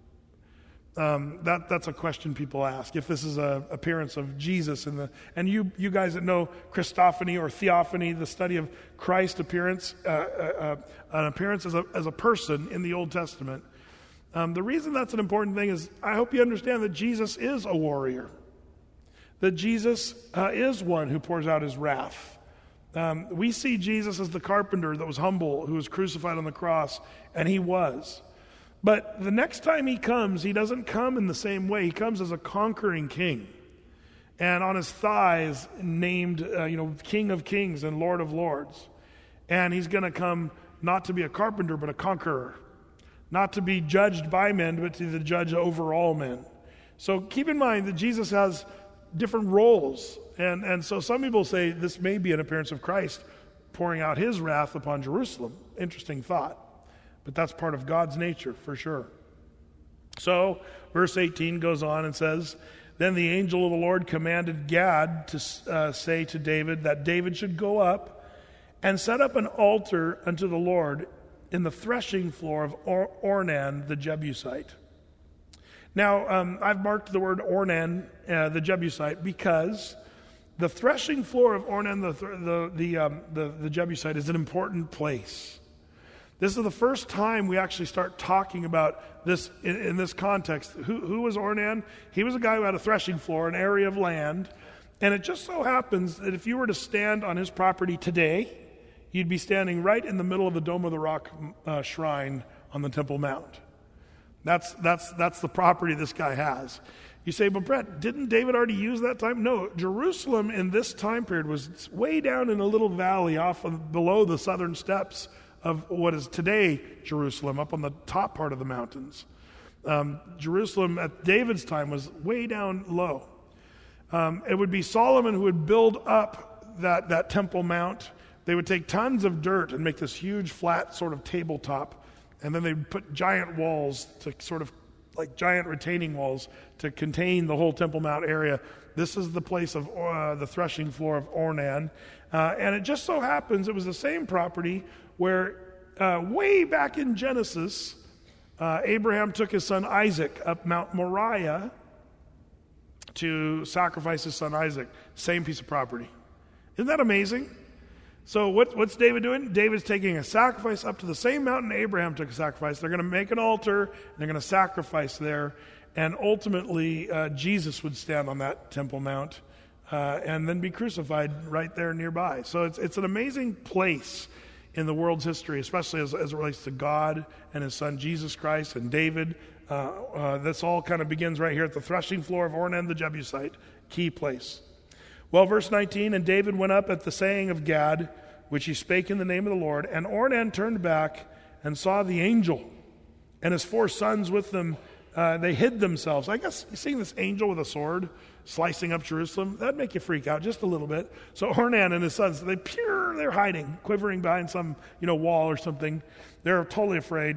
Um, that that's a question people ask. If this is an appearance of Jesus in the, and you you guys that know Christophany or theophany, the study of Christ appearance, uh, uh, uh, an appearance as a as a person in the Old Testament. Um, the reason that's an important thing is I hope you understand that Jesus is a warrior, that Jesus uh, is one who pours out his wrath. Um, we see Jesus as the carpenter that was humble, who was crucified on the cross, and he was. But the next time he comes, he doesn't come in the same way. He comes as a conquering king. And on his thighs, named, uh, you know, King of Kings and Lord of Lords. And he's going to come not to be a carpenter, but a conqueror. Not to be judged by men, but to the judge over all men. So keep in mind that Jesus has different roles. And, and so some people say this may be an appearance of Christ pouring out his wrath upon Jerusalem. Interesting thought. But that's part of God's nature, for sure. So, verse eighteen goes on and says, then the angel of the Lord commanded Gad to uh, say to David that David should go up and set up an altar unto the Lord in the threshing floor of Or- Ornan the Jebusite. Now, um, I've marked the word Ornan, uh, the Jebusite, because the threshing floor of Ornan the, the, the, um, the, the Jebusite is an important place. This is the first time we actually start talking about this in, in this context. Who, who was Ornan? He was a guy who had a threshing floor, an area of land. And it just so happens that if you were to stand on his property today, you'd be standing right in the middle of the Dome of the Rock uh, shrine on the Temple Mount. That's, that's, that's the property this guy has. You say, but Brett, didn't David already use that time? No, Jerusalem in this time period was way down in a little valley off of, below the southern steps of what is today Jerusalem, up on the top part of the mountains. Um, Jerusalem at David's time was way down low. Um, it would be Solomon who would build up that, that Temple Mount. They would take tons of dirt and make this huge flat sort of tabletop, and then they'd put giant walls to sort of like giant retaining walls to contain the whole Temple Mount area. This is the place of uh, the threshing floor of Ornan. Uh, and it just so happens it was the same property where uh, way back in Genesis, uh, Abraham took his son Isaac up Mount Moriah to sacrifice his son Isaac. Same piece of property. Isn't that amazing? So what, what's David doing? David's taking a sacrifice up to the same mountain Abraham took a sacrifice. They're going to make an altar, and they're going to sacrifice there, and ultimately uh, Jesus would stand on that Temple Mount uh, and then be crucified right there nearby. So it's it's an amazing place in the world's history, especially as, as it relates to God and his son Jesus Christ and David. Uh, uh, this all kind of begins right here at the threshing floor of Ornan the Jebusite, key place. Well, verse nineteen, and David went up at the saying of Gad, which he spake in the name of the Lord, and Ornan turned back and saw the angel, and his four sons with them. Uh, they hid themselves. I guess seeing this angel with a sword slicing up Jerusalem, that'd make you freak out just a little bit. So Ornan and his sons, they pure, they're hiding, quivering behind some, you know, wall or something. They're totally afraid.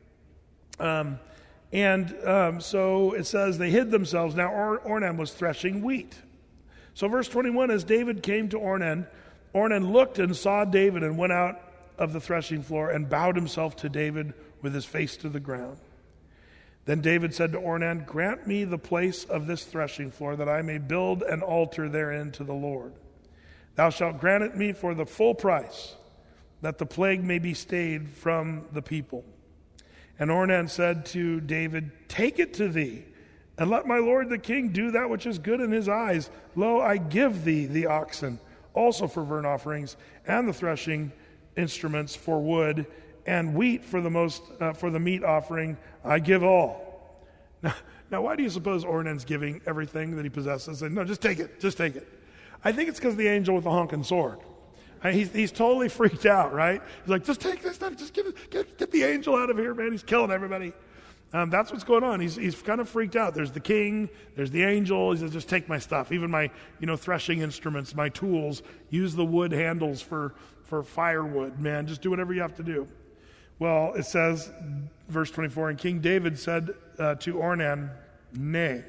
Um, and um, so it says they hid themselves. Now Or- Ornan was threshing wheat. So verse twenty-one, as David came to Ornan, Ornan looked and saw David and went out of the threshing floor and bowed himself to David with his face to the ground. Then David said to Ornan, grant me the place of this threshing floor, that I may build an altar therein to the Lord. Thou shalt grant it me for the full price, that the plague may be stayed from the people. And Ornan said to David, take it to thee, and let my lord the king do that which is good in his eyes. Lo, I give thee the oxen, also for burnt offerings, and the threshing instruments for wood, and wheat for the most uh, for the meat offering. I give all. Now, now, why do you suppose Ornan's giving everything that he possesses? And no, just take it, just take it. I think it's because the angel with the honking sword. I mean, he's he's totally freaked out, right? He's like, just take this stuff, just give it, get get the angel out of here, man. He's killing everybody. Um, that's what's going on. He's he's kind of freaked out. There's the king, there's the angel. He says, just take my stuff, even my you know threshing instruments, my tools. Use the wood handles for for firewood, man. Just do whatever you have to do. Well, it says, verse twenty-four, and King David said uh, to Ornan, nay,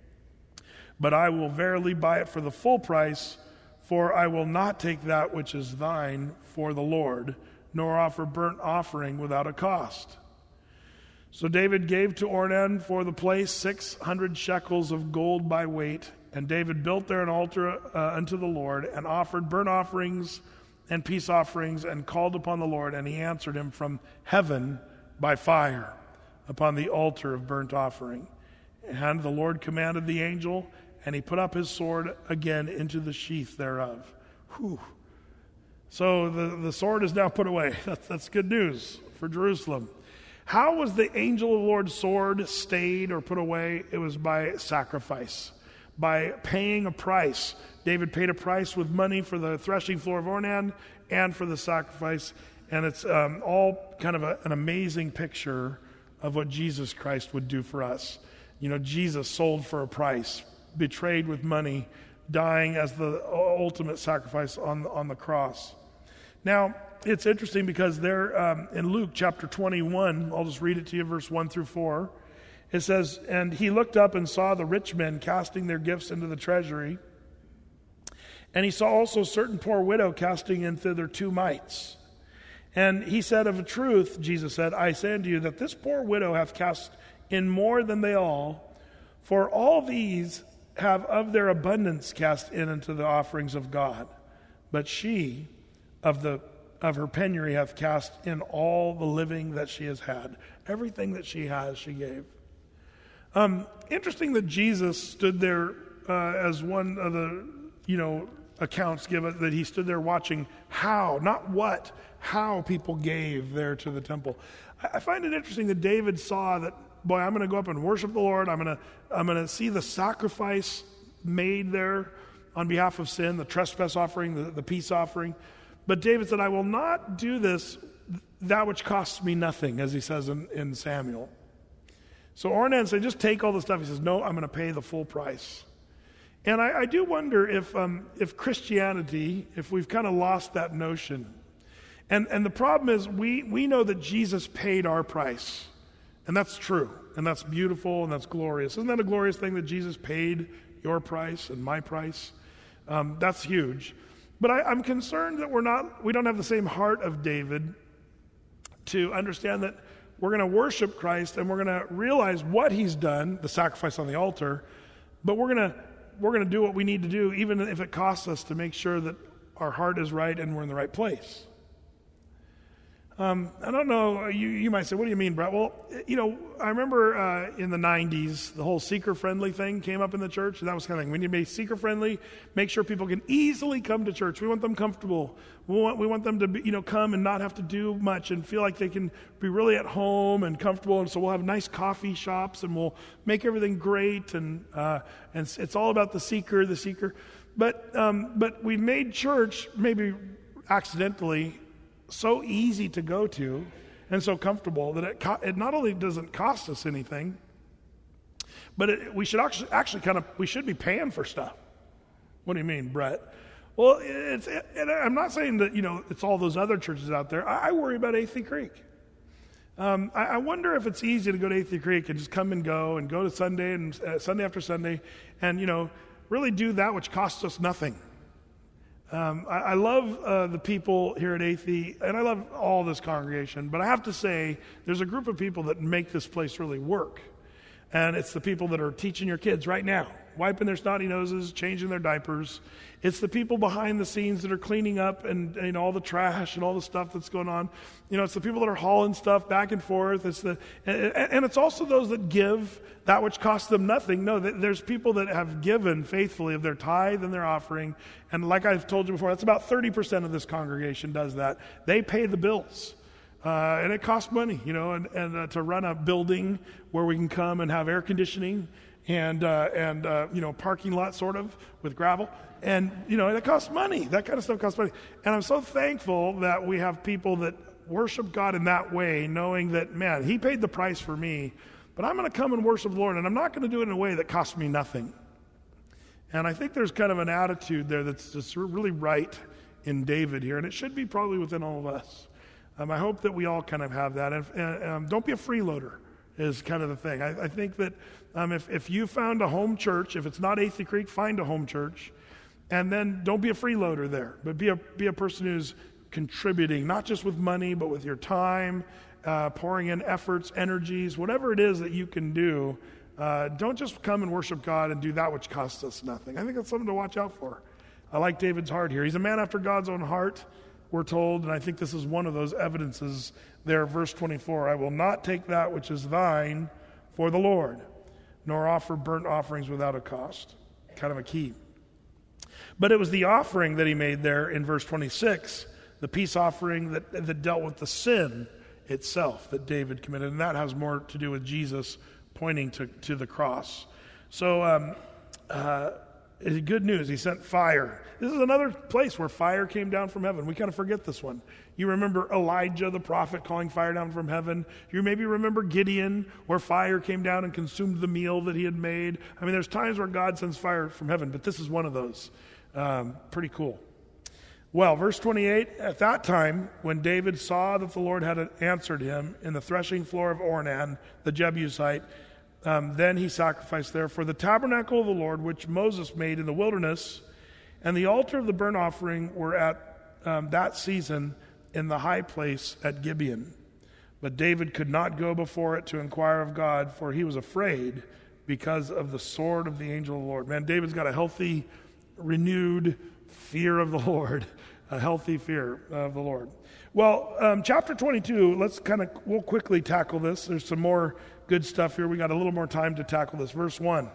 but I will verily buy it for the full price, for I will not take that which is thine for the Lord, nor offer burnt offering without a cost. So David gave to Ornan for the place six hundred shekels of gold by weight, and David built there an altar uh, unto the Lord, and offered burnt offerings and peace offerings, and called upon the Lord, and he answered him from heaven by fire upon the altar of burnt offering. And the Lord commanded the angel, and he put up his sword again into the sheath thereof. Whew. So the, the sword is now put away. That's, that's good news for Jerusalem. How was the angel of the Lord's sword stayed or put away? It was by sacrifice, by paying a price. David paid a price with money for the threshing floor of Ornan and for the sacrifice. And it's um, all kind of a, an amazing picture of what Jesus Christ would do for us. You know, Jesus sold for a price, betrayed with money, dying as the ultimate sacrifice on, on the cross. Now, it's interesting because there um, in Luke chapter twenty-one, I'll just read it to you, verse one through four. It says, and he looked up and saw the rich men casting their gifts into the treasury. And he saw also a certain poor widow casting in thither two mites. And he said, of a truth, Jesus said, I say unto you that this poor widow hath cast in more than they all, for all these have of their abundance cast in unto the offerings of God. But she of the of her penury hath cast in all the living that she has had. Everything that she has, she gave. Um, interesting that Jesus stood there uh, as one of the, you know, accounts give it, that he stood there watching how, not what, how people gave there to the temple. I, I find it interesting that David saw that, boy, I'm going to go up and worship the Lord. I'm going to, I'm going to see the sacrifice made there on behalf of sin, the trespass offering, the, the peace offering. But David said, I will not do this, that which costs me nothing, as he says in, in Samuel. So Ornan said, just take all the stuff. He says, no, I'm going to pay the full price. And I, I do wonder if um, if Christianity, if we've kind of lost that notion. And and the problem is we, we know that Jesus paid our price. And that's true. And that's beautiful and that's glorious. Isn't that a glorious thing that Jesus paid your price and my price? Um, that's huge. But I, I'm concerned that we're not, we don't have the same heart of David to understand that we're going to worship Christ and we're going to realize what he's done, the sacrifice on the altar, but we're going to we're going to do what we need to do, even if it costs us, to make sure that our heart is right and we're in the right place. Um, I don't know, you, you might say, what do you mean, Brett? Well, you know, I remember uh, in the nineties, the whole seeker-friendly thing came up in the church, and that was kind of thing. We need to be seeker-friendly, make sure people can easily come to church. We want them comfortable. We want, we want them to, be, you know, come and not have to do much and feel like they can be really at home and comfortable. And so we'll have nice coffee shops, and we'll make everything great, and uh, and it's, it's all about the seeker, the seeker. But um, but we made church, maybe accidentally, so easy to go to and so comfortable that it, co- it not only doesn't cost us anything, but it, we should actually, actually kind of, we should be paying for stuff. What do you mean, Brett? Well, it's, it, and I'm not saying that, you know, it's all those other churches out there. I, I worry about Athey Creek. Um, I, I wonder if it's easy to go to Athey Creek and just come and go and go to Sunday and uh, Sunday after Sunday and, you know, really do that which costs us nothing. Um, I, I love uh, the people here at Athey, and I love all this congregation, but I have to say there's a group of people that make this place really work. And it's the people that are teaching your kids right now, wiping their snotty noses, changing their diapers. It's the people behind the scenes that are cleaning up and, and all the trash and all the stuff that's going on. You know, it's the people that are hauling stuff back and forth. It's the and, and it's also those that give that which costs them nothing. No, there's people that have given faithfully of their tithe and their offering. And like I've told you before, that's about thirty percent of this congregation does that. They pay the bills. Uh, and it costs money, you know, and, and uh, to run a building where we can come and have air conditioning and, uh, and uh, you know, parking lot sort of with gravel. And, you know, and it costs money. That kind of stuff costs money. And I'm so thankful that we have people that worship God in that way, knowing that, man, he paid the price for me, but I'm going to come and worship the Lord, and I'm not going to do it in a way that costs me nothing. And I think there's kind of an attitude there that's just really right in David here, and it should be probably within all of us. Um, I hope that we all kind of have that. And, and um, don't be a freeloader is kind of the thing. I, I think that um, if, if you found a home church, if it's not Athey Creek, find a home church. And then don't be a freeloader there, but be a, be a person who's contributing, not just with money, but with your time, uh, pouring in efforts, energies, whatever it is that you can do. Uh, don't just come and worship God and do that which costs us nothing. I think that's something to watch out for. I like David's heart here. He's a man after God's own heart, we're told, and I think this is one of those evidences there, verse twenty-four. I will not take that which is thine for the Lord, nor offer burnt offerings without a cost. Kind of a key. But it was the offering that he made there in verse twenty-six, the peace offering that, that dealt with the sin itself that David committed, and that has more to do with Jesus pointing to, to the cross. So, um, uh, good news, he sent fire. This is another place where fire came down from heaven. We kind of forget this one. You remember Elijah the prophet calling fire down from heaven. You maybe remember Gideon, where fire came down and consumed the meal that he had made. I mean, there's times where God sends fire from heaven, but this is one of those. Um, pretty cool. Well, verse twenty-eight, at that time, when David saw that the Lord had answered him in the threshing floor of Ornan, the Jebusite, um, then he sacrificed there for the tabernacle of the Lord, which Moses made in the wilderness, and the altar of the burnt offering were at um, that season in the high place at Gibeon. But David could not go before it to inquire of God, for he was afraid because of the sword of the angel of the Lord. Man, David's got a healthy, renewed fear of the Lord, a healthy fear of the Lord. Well, um, chapter twenty-two, let's kind of, we'll quickly tackle this. There's some more good stuff here. We got a little more time to tackle this. Verse one.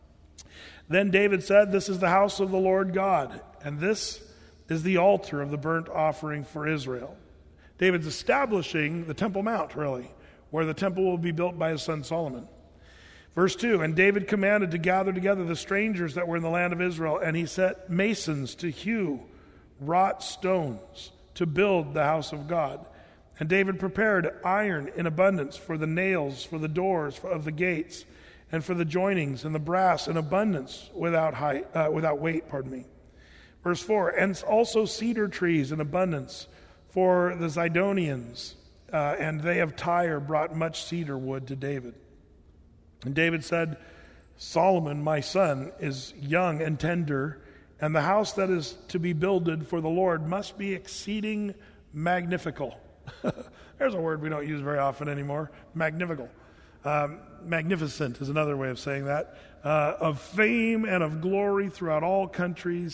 Then David said, this is the house of the Lord God, and this is the altar of the burnt offering for Israel. David's establishing the Temple Mount, really, where the temple will be built by his son Solomon. Verse two, and David commanded to gather together the strangers that were in the land of Israel, and he set masons to hew wrought stones to build the house of God. And David prepared iron in abundance for the nails, for the doors of the gates, and for the joinings, and the brass in abundance without height, uh, without weight, pardon me. Verse four, and also cedar trees in abundance for the Zidonians, uh, and they of Tyre brought much cedar wood to David. And David said, Solomon, my son, is young and tender, and the house that is to be builded for the Lord must be exceeding magnifical. There's a word we don't use very often anymore, magnifical. Um, magnificent is another way of saying that. Uh, of fame and of glory throughout all countries.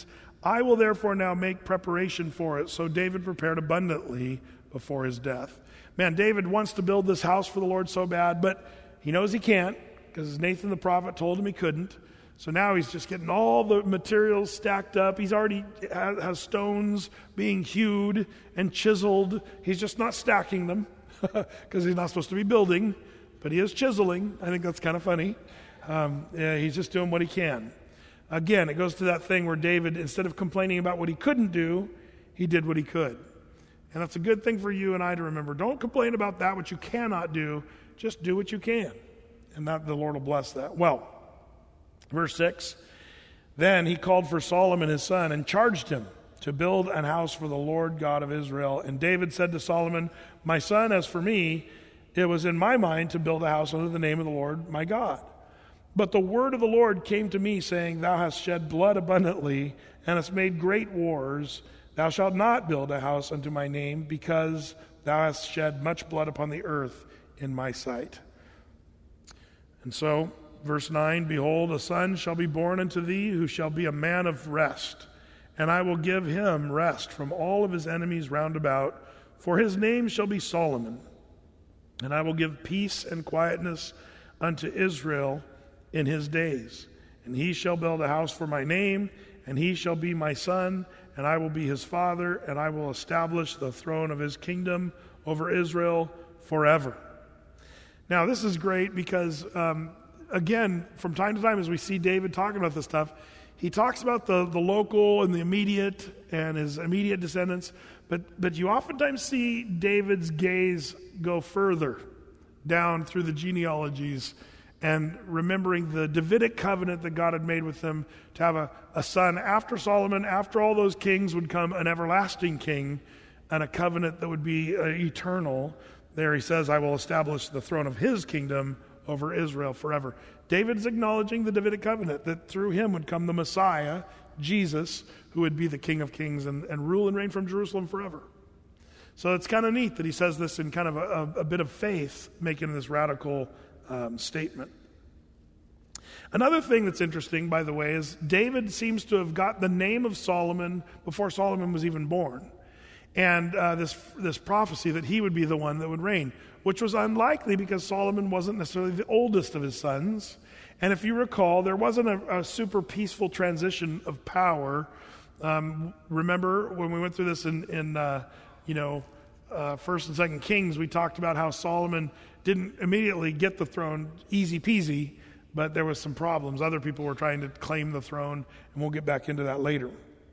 I will therefore now make preparation for it. So David prepared abundantly before his death. Man, David wants to build this house for the Lord so bad, but he knows he can't because Nathan the prophet told him he couldn't. So now he's just getting all the materials stacked up. He's already has, has stones being hewed and chiseled. He's just not stacking them because he's not supposed to be building, but he is chiseling. I think that's kind of funny. Um, yeah, he's just doing what he can. Again, it goes to that thing where David, instead of complaining about what he couldn't do, he did what he could. And that's a good thing for you and I to remember. Don't complain about that which you cannot do. Just do what you can. And that the Lord will bless that. Well, verse six, then he called for Solomon his son and charged him to build an house for the Lord God of Israel. And David said to Solomon, my son, as for me, it was in my mind to build a house under the name of the Lord my God. But the word of the Lord came to me, saying, thou hast shed blood abundantly, and hast made great wars. Thou shalt not build a house unto my name, because thou hast shed much blood upon the earth in my sight. And so, verse nine, behold, a son shall be born unto thee, who shall be a man of rest. And I will give him rest from all of his enemies round about, for his name shall be Solomon. And I will give peace and quietness unto Israel in his days. And he shall build a house for my name, and he shall be my son, and I will be his father, and I will establish the throne of his kingdom over Israel forever. Now, this is great because, um, again, from time to time as we see David talking about this stuff, he talks about the, the local and the immediate and his immediate descendants, but, but you oftentimes see David's gaze go further down through the genealogies and remembering the Davidic covenant that God had made with them to have a, a son after Solomon. After all those kings would come an everlasting king and a covenant that would be uh, eternal. There he says, I will establish the throne of his kingdom over Israel forever. David's acknowledging the Davidic covenant, that through him would come the Messiah, Jesus, who would be the King of Kings and, and rule and reign from Jerusalem forever. So it's kind of neat that he says this in kind of a, a, a bit of faith, making this radical um, statement. Another thing that's interesting, by the way, is David seems to have got the name of Solomon before Solomon was even born. And uh, this this prophecy that he would be the one that would reign, which was unlikely because Solomon wasn't necessarily the oldest of his sons. And if you recall, there wasn't a, a super peaceful transition of power. Um, remember when we went through this in, in uh, you know, uh, First and Second Kings, we talked about how Solomon didn't immediately get the throne easy peasy, but there was some problems. Other people were trying to claim the throne, and we'll get back into that later.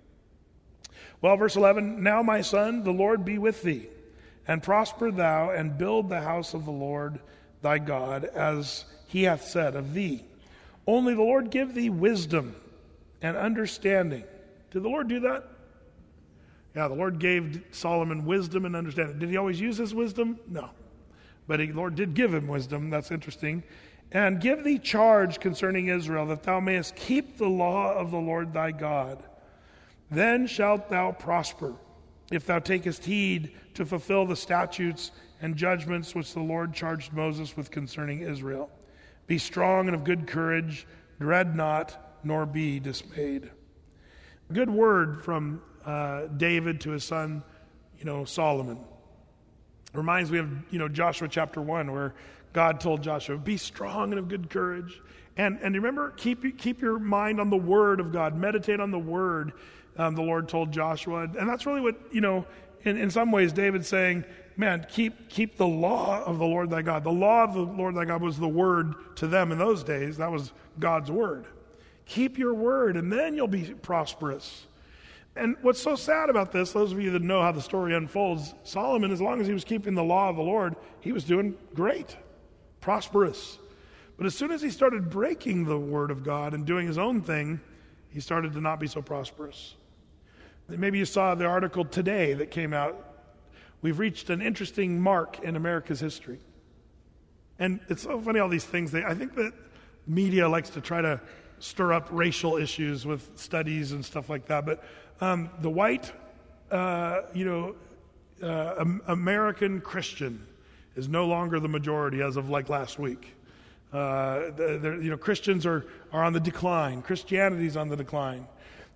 Well, verse eleven, now my son, the Lord be with thee, and prosper thou, and build the house of the Lord thy God, as he hath said of thee. Only the Lord give thee wisdom and understanding. Did the Lord do that? Yeah, the Lord gave Solomon wisdom and understanding. Did he always use his wisdom? No. But the Lord did give him wisdom. That's interesting. And give thee charge concerning Israel, that thou mayest keep the law of the Lord thy God. Then shalt thou prosper, if thou takest heed to fulfill the statutes and judgments which the Lord charged Moses with concerning Israel. Be strong and of good courage, dread not, nor be dismayed. Good word from uh, David to his son, you know, Solomon. It reminds me of, you know, Joshua chapter one, where God told Joshua, be strong and of good courage. And and remember, keep keep your mind on the word of God. Meditate on the word, um, the Lord told Joshua. And that's really what, you know, in, in some ways David's saying, man, keep keep the law of the Lord thy God. The law of the Lord thy God was the word to them in those days. That was God's word. Keep your word, and then you'll be prosperous. And what's so sad about this, those of you that know how the story unfolds, Solomon, as long as he was keeping the law of the Lord, he was doing great, prosperous. But as soon as he started breaking the word of God and doing his own thing, he started to not be so prosperous. Maybe you saw the article today that came out. We've reached an interesting mark in America's history. And it's so funny, all these things. They, I think that media likes to try to stir up racial issues with studies and stuff like that. But um, the white, uh, you know, uh, American Christian is no longer the majority as of like last week. Uh, you know, Christians are, are on the decline. Christianity's on the decline.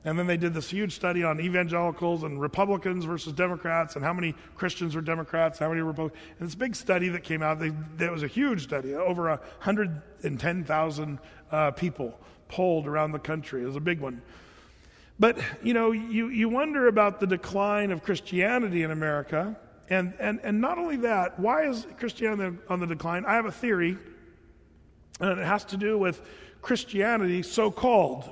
And then they did this huge study on evangelicals and Republicans versus Democrats and how many Christians are Democrats, how many are Republicans. And this big study that came out, they, it was a huge study, over one hundred ten thousand uh, people polled around the country. It was a big one. But, you know, you, you wonder about the decline of Christianity in America. And, and, and not only that, why is Christianity on the decline? I have a theory, and it has to do with Christianity, so-called.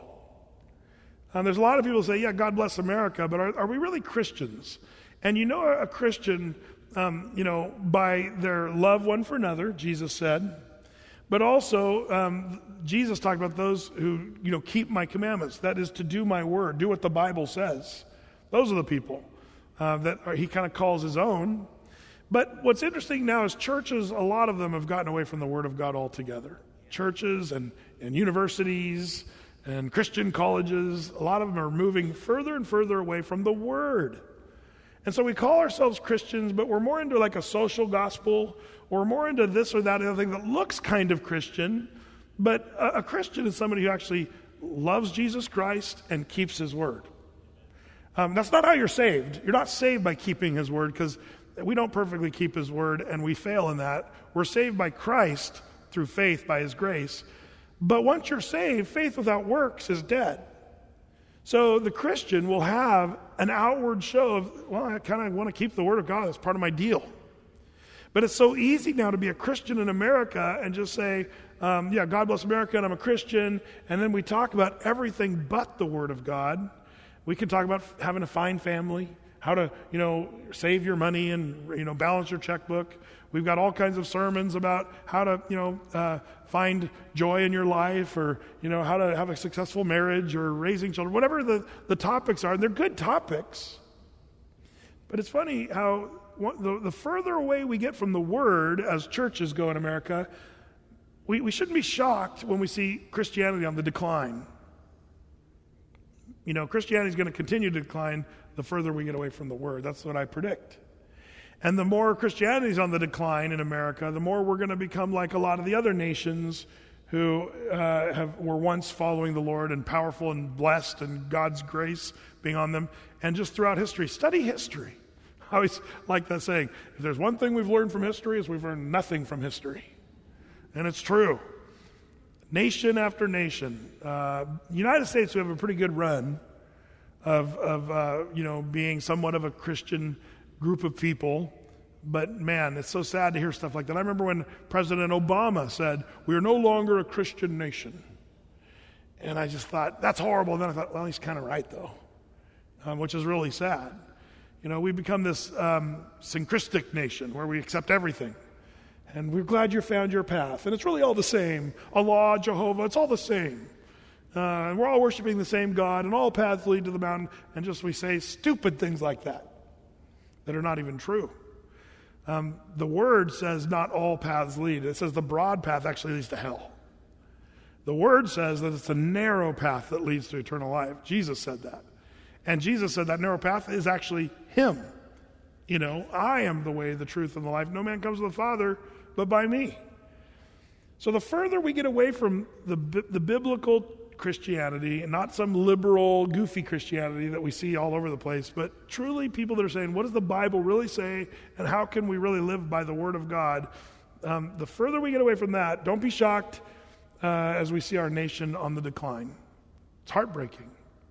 And there's a lot of people who say, yeah, God bless America, but are, are we really Christians? And you know a Christian, um, you know, by their love one for another, Jesus said, but also um, Jesus talked about those who, you know, keep my commandments. That is to do my word, do what the Bible says. Those are the people uh, that are, he kind of calls his own. But what's interesting now is churches, a lot of them have gotten away from the word of God altogether. Churches and, and universities and Christian colleges, a lot of them are moving further and further away from the Word. And so we call ourselves Christians, but we're more into like a social gospel, or we're more into this or that other thing that looks kind of Christian, but a, a Christian is somebody who actually loves Jesus Christ and keeps His Word. Um, that's not how you're saved. You're not saved by keeping His Word, because we don't perfectly keep His Word, and we fail in that. We're saved by Christ through faith by His grace. But once you're saved, faith without works is dead. So the Christian will have an outward show of, well, I kind of want to keep the Word of God. That's part of my deal. But it's so easy now to be a Christian in America and just say, um, yeah, God bless America, and I'm a Christian. And then we talk about everything but the Word of God. We can talk about having a fine family, how to, you know, save your money and, you know, balance your checkbook. We've got all kinds of sermons about how to, you know, uh, find joy in your life, or, you know, how to have a successful marriage, or raising children, whatever the, the topics are. They're good topics. But it's funny how the, the further away we get from the Word as churches go in America, we, we shouldn't be shocked when we see Christianity on the decline. You know, Christianity is going to continue to decline the further we get away from the Word. That's what I predict. And the more Christianity is on the decline in America, the more we're going to become like a lot of the other nations who uh, have, were once following the Lord and powerful and blessed and God's grace being on them. And just throughout history, study history. I always like that saying, if there's one thing we've learned from history, is we've learned nothing from history. And it's true. Nation after nation. Uh, United States, we have a pretty good run of, of uh, you know, being somewhat of a Christian group of people, but man, it's so sad to hear stuff like that. I remember when President Obama said, we are no longer a Christian nation. And I just thought, that's horrible. And then I thought, well, he's kind of right, though, um, which is really sad. You know, we've become this um, syncretic nation where we accept everything. And we're glad you found your path. And it's really all the same. Allah, Jehovah, it's all the same. Uh, and we're all worshiping the same God, and all paths lead to the mountain. And just we say stupid things like that that are not even true. Um, the Word says not all paths lead. It says the broad path actually leads to hell. The Word says that it's a narrow path that leads to eternal life. Jesus said that. And Jesus said that narrow path is actually Him. You know, I am the way, the truth, and the life. No man comes to the Father but by me. So the further we get away from the, the biblical Christianity, and not some liberal, goofy Christianity that we see all over the place, but truly people that are saying, what does the Bible really say, and how can we really live by the Word of God? Um, the further we get away from that, don't be shocked uh, as we see our nation on the decline. It's heartbreaking.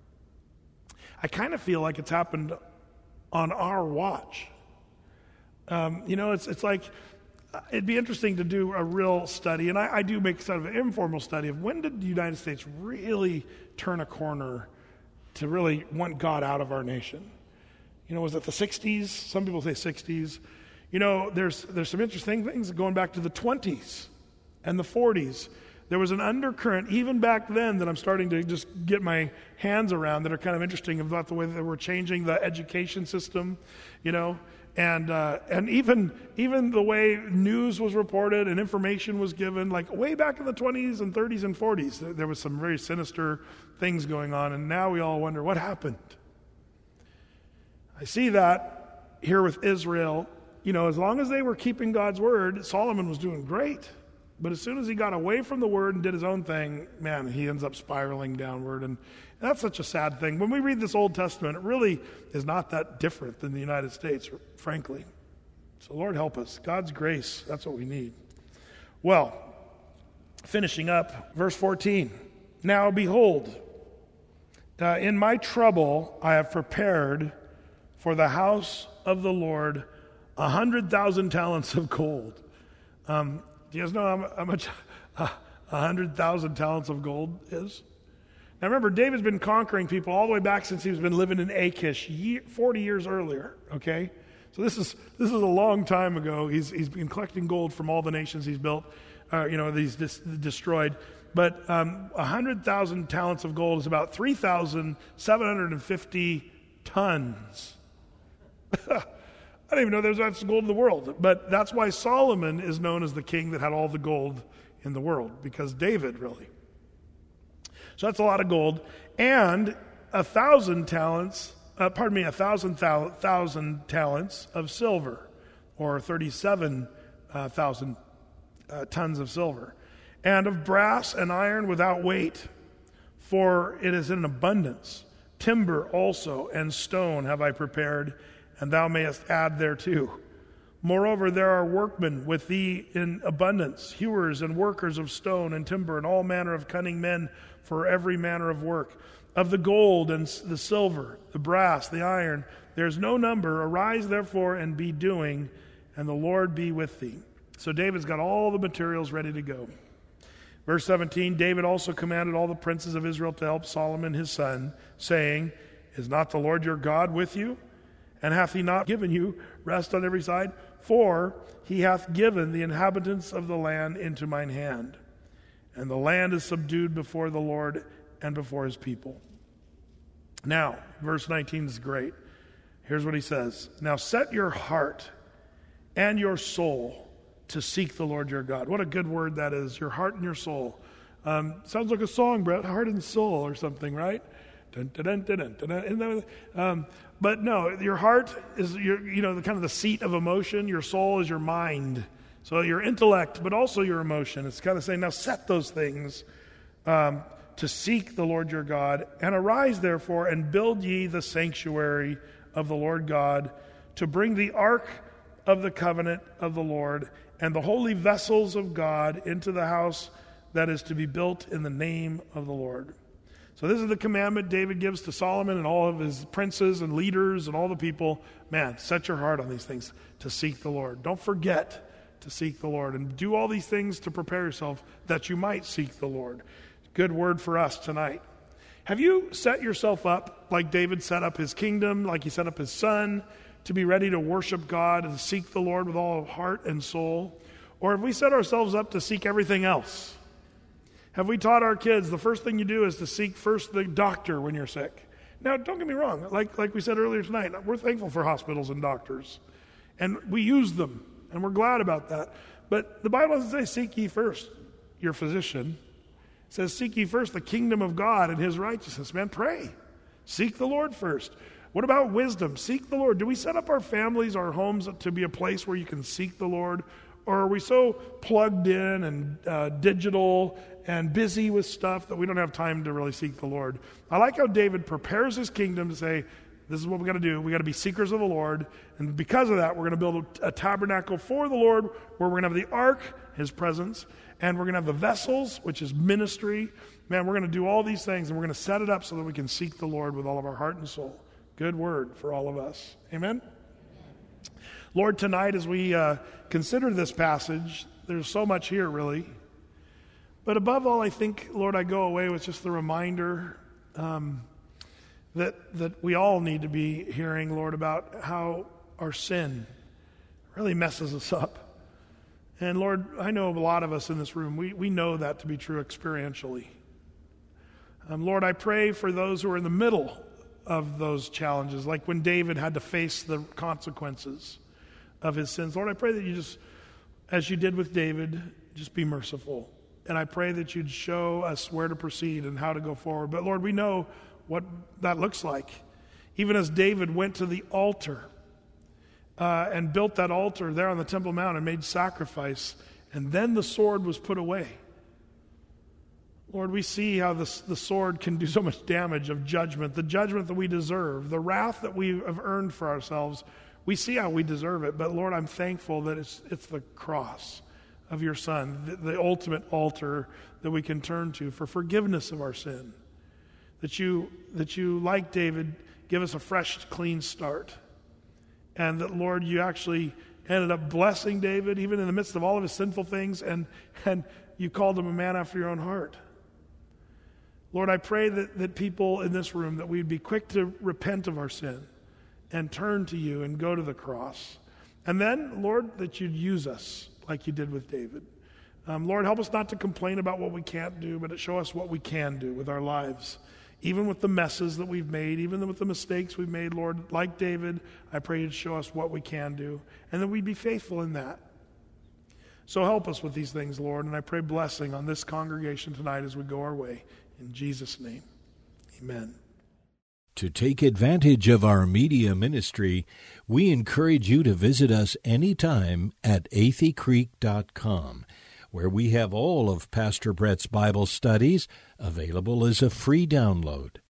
I kind of feel like it's happened on our watch. Um, you know, it's it's like, it'd be interesting to do a real study, and I, I do make sort of an informal study of when did the United States really turn a corner to really want God out of our nation. You know, was it the sixties? Some people say sixties. You know, there's there's some interesting things going back to the twenties and the forties. There was an undercurrent even back then that I'm starting to just get my hands around that are kind of interesting about the way that we're changing the education system, you know. And uh, and even even the way news was reported and information was given, like way back in the twenties and thirties and forties, there was some very sinister things going on, and now we all wonder what happened. I see that here with Israel. You know, as long as they were keeping God's word, Solomon was doing great. But as soon as he got away from the Word and did his own thing, man, he ends up spiraling downward. And that's such a sad thing. When we read this Old Testament, it really is not that different than the United States, frankly. So Lord help us. God's grace, that's what we need. Well, finishing up, verse fourteen. Now behold, uh, in my trouble I have prepared for the house of the Lord a hundred thousand talents of gold. Um, do you guys know how, how much a uh, hundred thousand talents of gold is? Now remember, David's been conquering people all the way back since he's been living in Achish, year, forty years earlier, okay? So this is this is a long time ago. He's he's been collecting gold from all the nations he's built, uh, you know, these dis- destroyed. But um, one hundred thousand talents of gold is about three thousand seven hundred fifty tons. I don't even know there's that's gold in the world. But that's why Solomon is known as the king that had all the gold in the world, because David really. So that's a lot of gold. And a thousand talents, uh, pardon me, a thousand, thou- thousand talents of silver, or thirty-seven thousand uh, tons of silver. And of brass and iron without weight, for it is in abundance. Timber also and stone have I prepared, and thou mayest add thereto. Moreover, there are workmen with thee in abundance, hewers and workers of stone and timber, and all manner of cunning men for every manner of work. Of the gold and the silver, the brass, the iron, there is no number. Arise therefore and be doing, and the Lord be with thee. So David's got all the materials ready to go. Verse seventeen, David also commanded all the princes of Israel to help Solomon his son, saying, Is not the Lord your God with you? And hath he not given you rest on every side? For he hath given the inhabitants of the land into mine hand. And the land is subdued before the Lord and before his people. Now, verse nineteen is great. Here's what he says. Now set your heart and your soul to seek the Lord your God. What a good word that is, your heart and your soul. Um, sounds like a song, Brett, heart and soul or something, right? Dun, dun, dun, dun, dun, dun, dun. Um, but no, your heart is your, you know, the kind of the seat of emotion. Your soul is your mind. So your intellect, but also your emotion. It's kind of saying, now set those things um, to seek the Lord your God, and arise therefore and build ye the sanctuary of the Lord God, to bring the ark of the covenant of the Lord and the holy vessels of God into the house that is to be built in the name of the Lord. So this is the commandment David gives to Solomon and all of his princes and leaders and all the people. Man, set your heart on these things to seek the Lord. Don't forget to seek the Lord, and do all these things to prepare yourself that you might seek the Lord. Good word for us tonight. Have you set yourself up like David set up his kingdom, like he set up his son, to be ready to worship God and seek the Lord with all heart and soul? Or have we set ourselves up to seek everything else? Have we taught our kids the first thing you do is to seek first the doctor when you're sick? Now, don't get me wrong. Like, like we said earlier tonight, we're thankful for hospitals and doctors. And we use them, and we're glad about that. But the Bible doesn't say, seek ye first your physician. It says, seek ye first the kingdom of God and his righteousness. Man, pray. Seek the Lord first. What about wisdom? Seek the Lord. Do we set up our families, our homes to be a place where you can seek the Lord? Or are we so plugged in and uh, digital and busy with stuff that we don't have time to really seek the Lord? I like how David prepares his kingdom to say, this is what we got to do. We got to be seekers of the Lord. And because of that, we're going to build a, a tabernacle for the Lord where we're going to have the ark, his presence, and we're going to have the vessels, which is ministry. Man, we're going to do all these things, and we're going to set it up so that we can seek the Lord with all of our heart and soul. Good word for all of us. Amen? Lord, tonight as we uh, consider this passage, there's so much here, really. But above all, I think, Lord, I go away with just the reminder um, that that we all need to be hearing, Lord, about how our sin really messes us up. And Lord, I know a lot of us in this room, we, we know that to be true experientially. Um, Lord, I pray for those who are in the middle of those challenges, like when David had to face the consequences of his sins. Lord, I pray that you just, as you did with David, just be merciful. And I pray that you'd show us where to proceed and how to go forward. But Lord, we know what that looks like. Even as David went to the altar uh, and built that altar there on the Temple Mount and made sacrifice and then the sword was put away. Lord, we see how this, the sword can do so much damage of judgment, the judgment that we deserve, the wrath that we have earned for ourselves. We see how we deserve it, but Lord, I'm thankful that it's, it's the cross of your Son, the, the ultimate altar that we can turn to for forgiveness of our sin. That you, that you, like David, give us a fresh, clean start. And that, Lord, you actually ended up blessing David, even in the midst of all of his sinful things, and, and you called him a man after your own heart. Lord, I pray that, that people in this room, that we'd be quick to repent of our sin and turn to you and go to the cross. And then, Lord, that you'd use us like you did with David. Um, Lord, help us not to complain about what we can't do, but to show us what we can do with our lives. Even with the messes that we've made, even with the mistakes we've made, Lord, like David, I pray you'd show us what we can do, and that we'd be faithful in that. So help us with these things, Lord, and I pray blessing on this congregation tonight as we go our way. In Jesus' name, amen. To take advantage of our media ministry, we encourage you to visit us anytime at athey creek dot com, where we have all of Pastor Brett's Bible studies available as a free download.